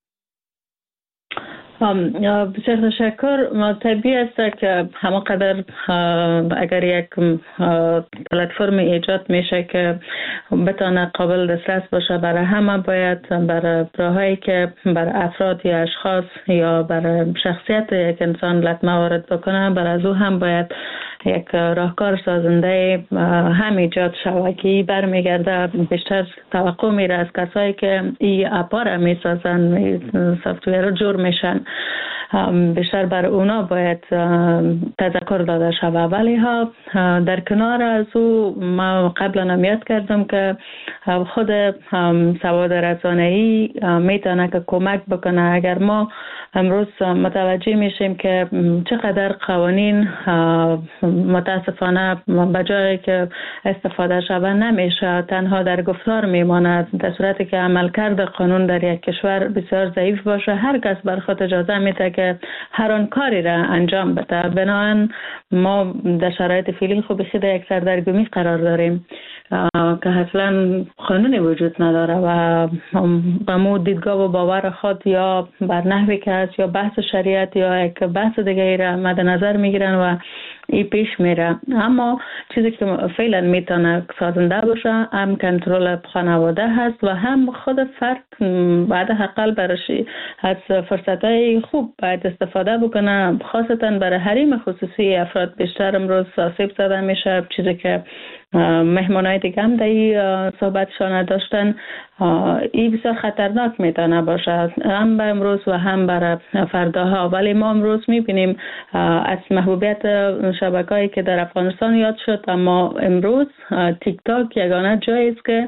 S4: بسیار تشکر. طبیعی است که همانقدر اگر یک پلتفرم ایجاد میشه که بتانه قابل دسترس باشه برای همه، باید برای راهایی که برای افراد یا اشخاص یا برای شخصیت یک انسان لطمه وارد بکنه، برای از او هم باید یک راهکار سازنده هم ایجاد شود که برمیگرده بیشتر توقع میره از کسایی که این اپا را میسازن، سافتویر رو جور میشن، بیشتر بر اونا باید تذکر داده شود. ولی ها در کنار از او ما قبلا هم یاد کردم که خود سواد رسانه‌ای میتونه که کمک بکنه. اگر ما امروز متوجه میشیم که چقدر قوانین متاسفانه بجای که استفاده شود نمیشه، تنها در گفتار میماند، در صورتی که عملکرد قانون در یک کشور بسیار ضعیف باشه، هر کس بر خود اجازه میده که هر آن کاری را انجام بده. بنابراین ما در شرایط فعلی خوب خود یک سردرگمی قرار داریم که اصلا قانونی وجود نداره و با مو دیدگاه و باور خود یا بر نحوی که هست یا بحث شریعت یا یک بحث دیگه را مد نظر میگیرن و این پیش میره. اما چیزی که فعلا میتونه سازنده باشه هم کنترل خانواده هست و هم خود فرد بعد حقل برشی از فرصتهای خوب باید استفاده بکنه، خاصتا برای حریم خصوصی افراد بیشتر امروز آسیب زده میشه. چیزی که مهمانای دیگه هم در صحبتشان داشتن، این بسیار خطرناک میتونه باشه هم به امروز و هم برای فرداها. ولی ما امروز میبینیم از محبوبیت شبکه‌ای که در افغانستان یاد شد، اما امروز تیک تاک یگانه جایی است که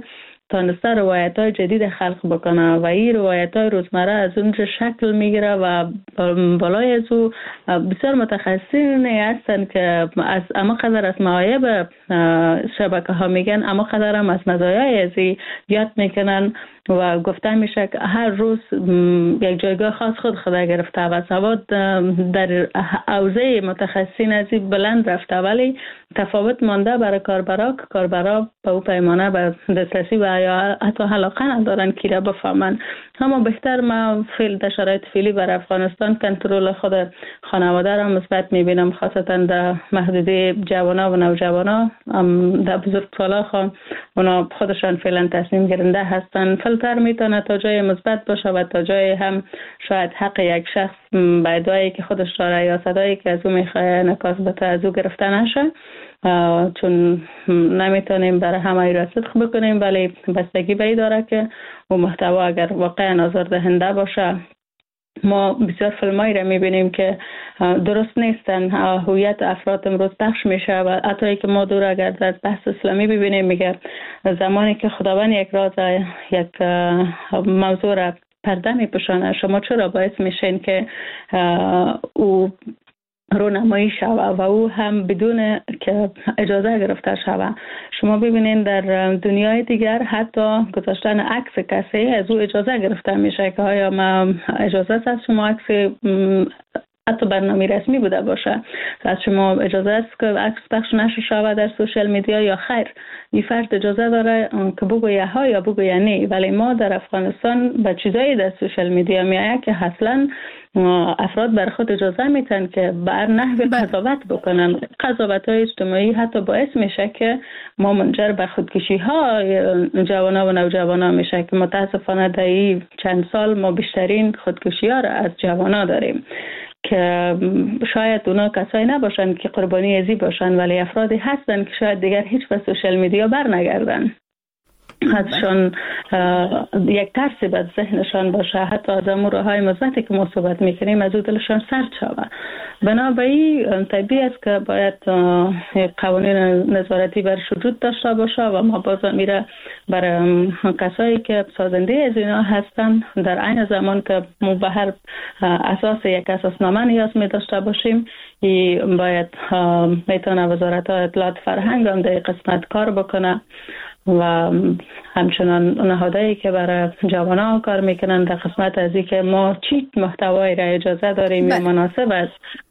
S4: تانسته روایت‌های جدید خلق بکنه و این روایت‌های روزمره از اونجا شکل میگیره و بالای از او بسیار متخصصین هستن که از اما قدر از معایب شبکه ها میگن اما قدر هم از مزایای ازی یاد میکنن و گفته میشه که هر روز یک جایگاه خاص خود گرفته و سواد در حوزه متخصصین ازی بلند رفته، ولی تفاوت مانده برای کاربرا به او پیمانه به دسترسی و یا حتی علاقه ندارن که را بفهمن. اما بهتر ما در شرایط فعلی بر افغانستان کنترل خود خانواده را مثبت میبینم، خاصتا در محدوده جوانا و نوجوانا در بزرگسالا اونا خودشان فعلا تصمیم گیرنده هستن. فلتر میتونه تا جای مثبت باشه و تا جای هم شاید حق یک شخص به ادعایی که خودش داره یا صدایی که از او میخواه نکاس بته از او گرفته نشه، چون نمیتونیم برای همه را صدق بکنیم، ولی بستگی به این داره که و محتوا اگر واقعا آزاردهنده باشه. ما بسیار فیلمایی را میبینیم که درست نیستن، هویت افراد امروز پخش میشه و حتی که ما دور اگر در بحث اسلامی ببینیم میگه زمانی که خداوند یک راز یک موضوع را پرده میپوشانه، شما چرا باعث میشین که او رونمایی شوه و او هم بدون که اجازه گرفته شوه؟ شما ببینید در دنیای دیگر حتی گذاشتن عکس کسی از او اجازه گرفته میشه که آیا ما اجازه است از شما عکس حتی برنامه رسمی بوده باشه از شما اجازه است که عکس پخش نشه شود در سوشال میدیا یا خیر؟ این فرد اجازه داره که بگویه ها یا بگویه نه، ولی ما در افغانستان به چیزایی در سوشال میدیا میایه که اصلا افراد بر خود اجازه میتن که بر نحو قضاوت بکنن. قضاوت‌های اجتماعی حتی باعث میشه که ما منجر به خودکشی ها جوانا و نوجوانا میشه که متاسفانه در این چند سال ما بیشترین خودکشی ها را از جوانا داریم که شاید اونا کسایی نباشن که قربانی ازی باشن، ولی افرادی هستن که شاید دیگر هیچ به سوشال میدیا بر نگردن، ازشان یک ترسی به ذهنشان باشه، حتی از امورهای مثبتی که ما صحبت میکنیم از او دلشان سرد شود. بنابراین طبیعی است که باید قوانین نظارتی برش وجود داشته باشه و ما باز میره برای کسایی که سازنده از اینا هستن در عین زمان که ما به هر اساس یک اساسنامه نیاز می داشته باشیم، باید میتونه وزارت اطلاعات فرهنگ هم در قسمت کار بکنه و همچنان نهادهایی که برای جوانان کار میکنن در قسمت از این که ما چی محتوایی را اجازه داریم یا مناسب است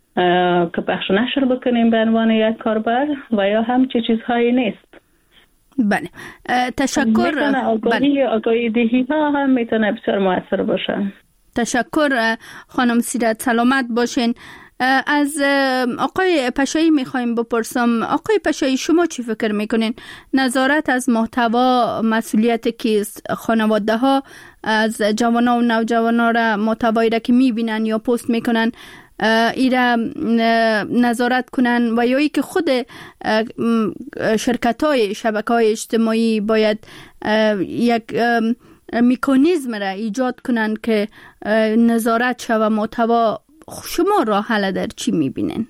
S4: که پخش نشر بکنیم به عنوان یک کاربر و یا هم چی چیزهایی نیست.
S1: بله، تشکر.
S4: آگاهی دهی ها هم میتونه بسیار مؤثر باشه.
S1: تشکر خانم سیرت، سلامت باشین. از آقای پشایی میخوایم بپرسم، آقای پشایی شما چی فکر میکنین؟ نظارت از محتوا مسئولیت کیست؟ خانواده ها از جوانا و نوجوانا را محتوایی را که میبینن یا پست میکنن ایرا نظارت کنن و یا ای که خود شرکت های شبکه های اجتماعی باید یک مکانیزم را ایجاد کنن که نظارت شود محتوا؟ شما راه حل در چی میبینین؟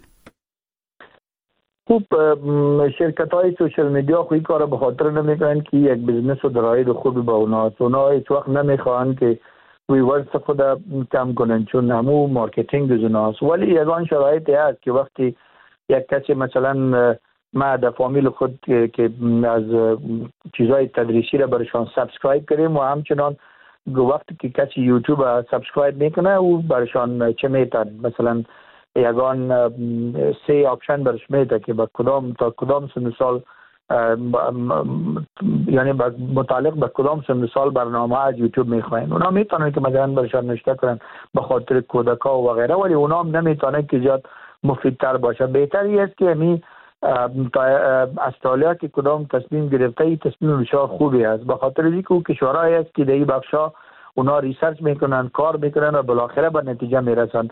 S6: خب شرکت های سوشل میدیا خوی کار به خاطر نمیکنن که یک بزنس و درآمد خوبی با اوناست. اونا هیچ وقت نمیخوان که ویورز خود کم کنن چون همو مارکتینگ از اوناست. ولی یگان شرایطی هست که وقتی یک کسی مثلا ما در فامیل خود که از چیزای تدریسی را برشان سابسکرایب کریم و همچنان وقتی که کسی یوتیوب سابسکرایب میکنه او برشان چه میتن، مثلا یگان 3 آپشن برش میده که با کدام سن سال یعنی متعلق به کدام سن سال برنامه از یوتیوب میخواین. اونا میتونن که مثلا برشان نشته کنن به خاطر کودکا و غیره، ولی اونا هم نمیتونن که زیاد مفیدتر باشه. بهتری است که می استرالیا که کدام تصمیم گرفته ای تصمیم بسیار خوبی است، به خاطر اینکه او کشورهایی است که در این بخشا اونا ریسرچ میکنن، کار میکنن و بالاخره به نتیجه میرسن.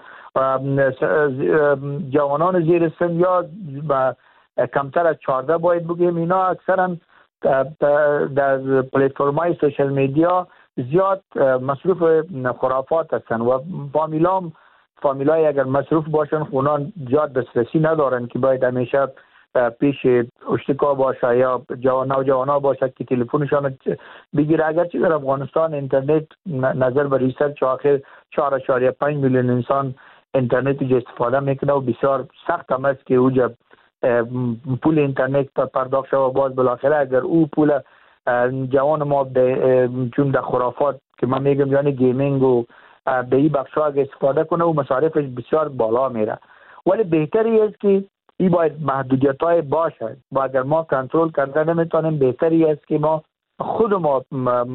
S6: جوانان زیر سن یا کمتر از 14 باید بگیم، اینا اکثرا در پلتفرم‌های سوشال میدیا زیاد مصروف خرافات هستن و فامیلای اگر مصروف باشن اونا زیاد دسترسی ندارن که باید همیشه پیش اشتکا باشه یا نوجوانا باشه که تلفنشان بگیره. اگرچه در افغانستان اینترنت نظر به ریسرچ آخر 4.5 میلیون انسان اینترنت استفاده میکنه و بسیار سخت هم است که اوجا پول اینترنت پرداخت شده و باز بالاخره اگر او پول جوان ما چون در خرافات که من میگم یعنی گیمینگ و به این بخش ها اگر استفاده کنه و مصارفش بسیار بالا میره. ولی بهتری است که این باید محدودیت های باشه و اگر ما کنترل کرده نمیتونیم بهتری است که ما خود ما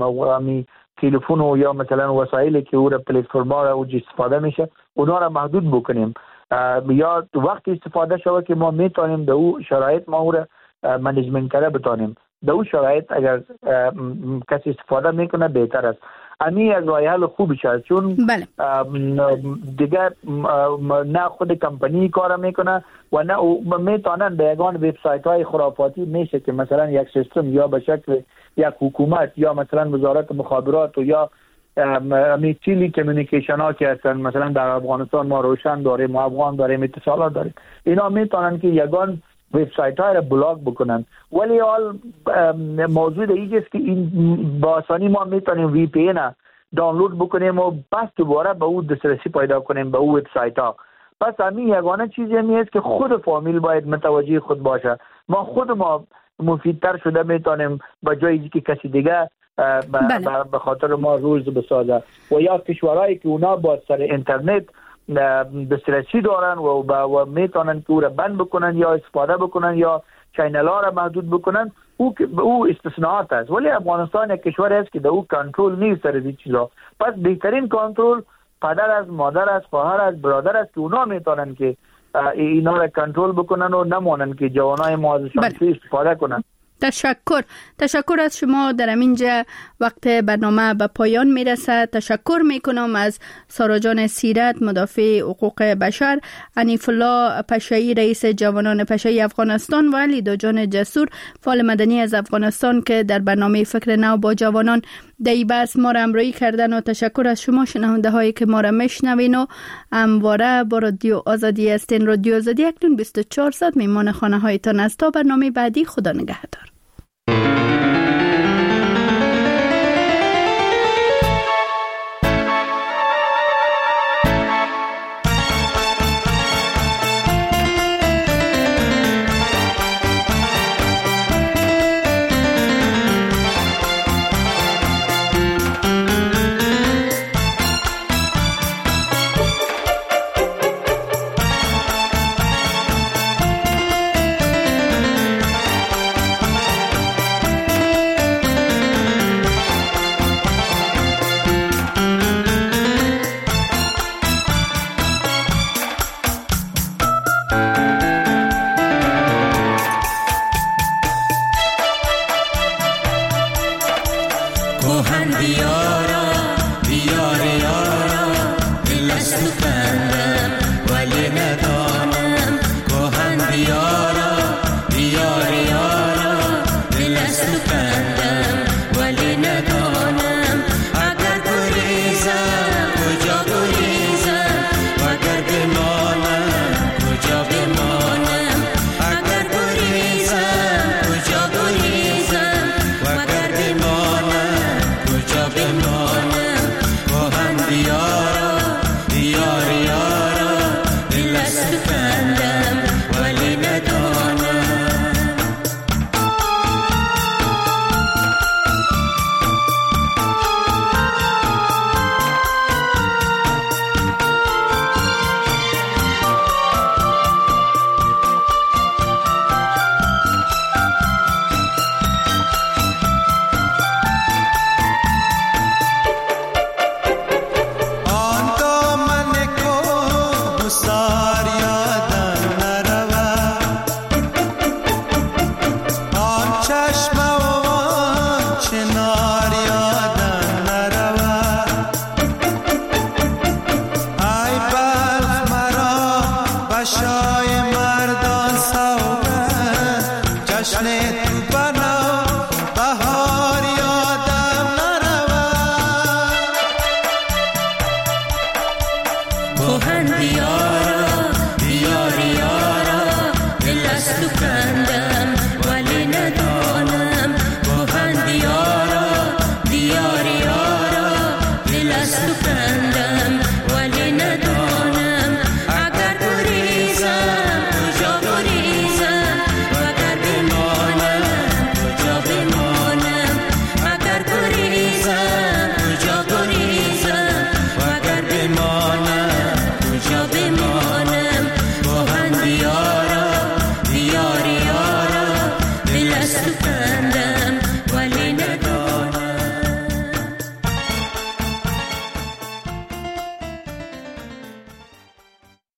S6: تلفن و یا مثلا وسایلی که او را پلتفرم ها را استفاده میشه اونا را محدود بکنیم یا وقتی استفاده شود که ما میتونیم در او شرایط ما او را منیجمنت کرده بتونیم. در او شرایط اگر کسی استفاده میکنه بهتر است. امی از راه حل خوبی شد چون دیگه نه خود کمپانی کار میکنه و نه میتونن به یگان وبسایت های خرافاتی میشه که مثلا یک سیستم یا به شکل یک حکومت یا مثلا وزارت مخابرات و یا تیلی کمیونیکیشن ها که هستن مثلا در افغانستان ما روشن داریم، ما افغان داریم، اتصالات داریم، اینا میتونن که یگان وبسایت های را بلاک بکنن. ولی حال موضوع دیگه است که این با آسانی ما میتونیم وی پی ان دانلود بکنیم و بس دوباره به او دسترسی پیدا کنیم به او وبسایت ها. پس همین یگانه چیزی است که خود فامیل باید متوجه خود باشه. ما خود ما مفیدتر شده میتونیم با جایی که کسی دیگه به خاطر ما روز بسازه و یا کشورهایی که اونا با سر اینترنت دسترسی دارن و میتونن که او را بند بکنن یا استفاده بکنن یا چینل ها را محدود بکنن، او استثناءات است. ولی افغانستان یک کشور است که در او کنترل نیست سر این چیزا. پس بهترین کنترل پدر از مادر از خواهر از برادر است که اونا میتونن که اینا را کنترل بکنن و نمونن که جوانای ما ازشان استفاده کنن.
S1: تشکر از شما. در اینجا وقت برنامه به پایان میرسد. تشکر میکنم از سارا جان سیرت مدافع حقوق بشر، انیف الله پشایی رئیس جوانان پشایی افغانستان و لیدا جان جسور فعال مدنی از افغانستان که در برنامه فکر نو با جوانان در بحث ما را همراهی کردن و تشکر از شما شنونده هایی که ما را میشنوین و همواره با رادیو آزادی هستین. رادیو آزادی اکنون 24 ساعت میمان خانه هایتان است. تا برنامه بعدی، خدا نگهدار.
S11: کهن بیار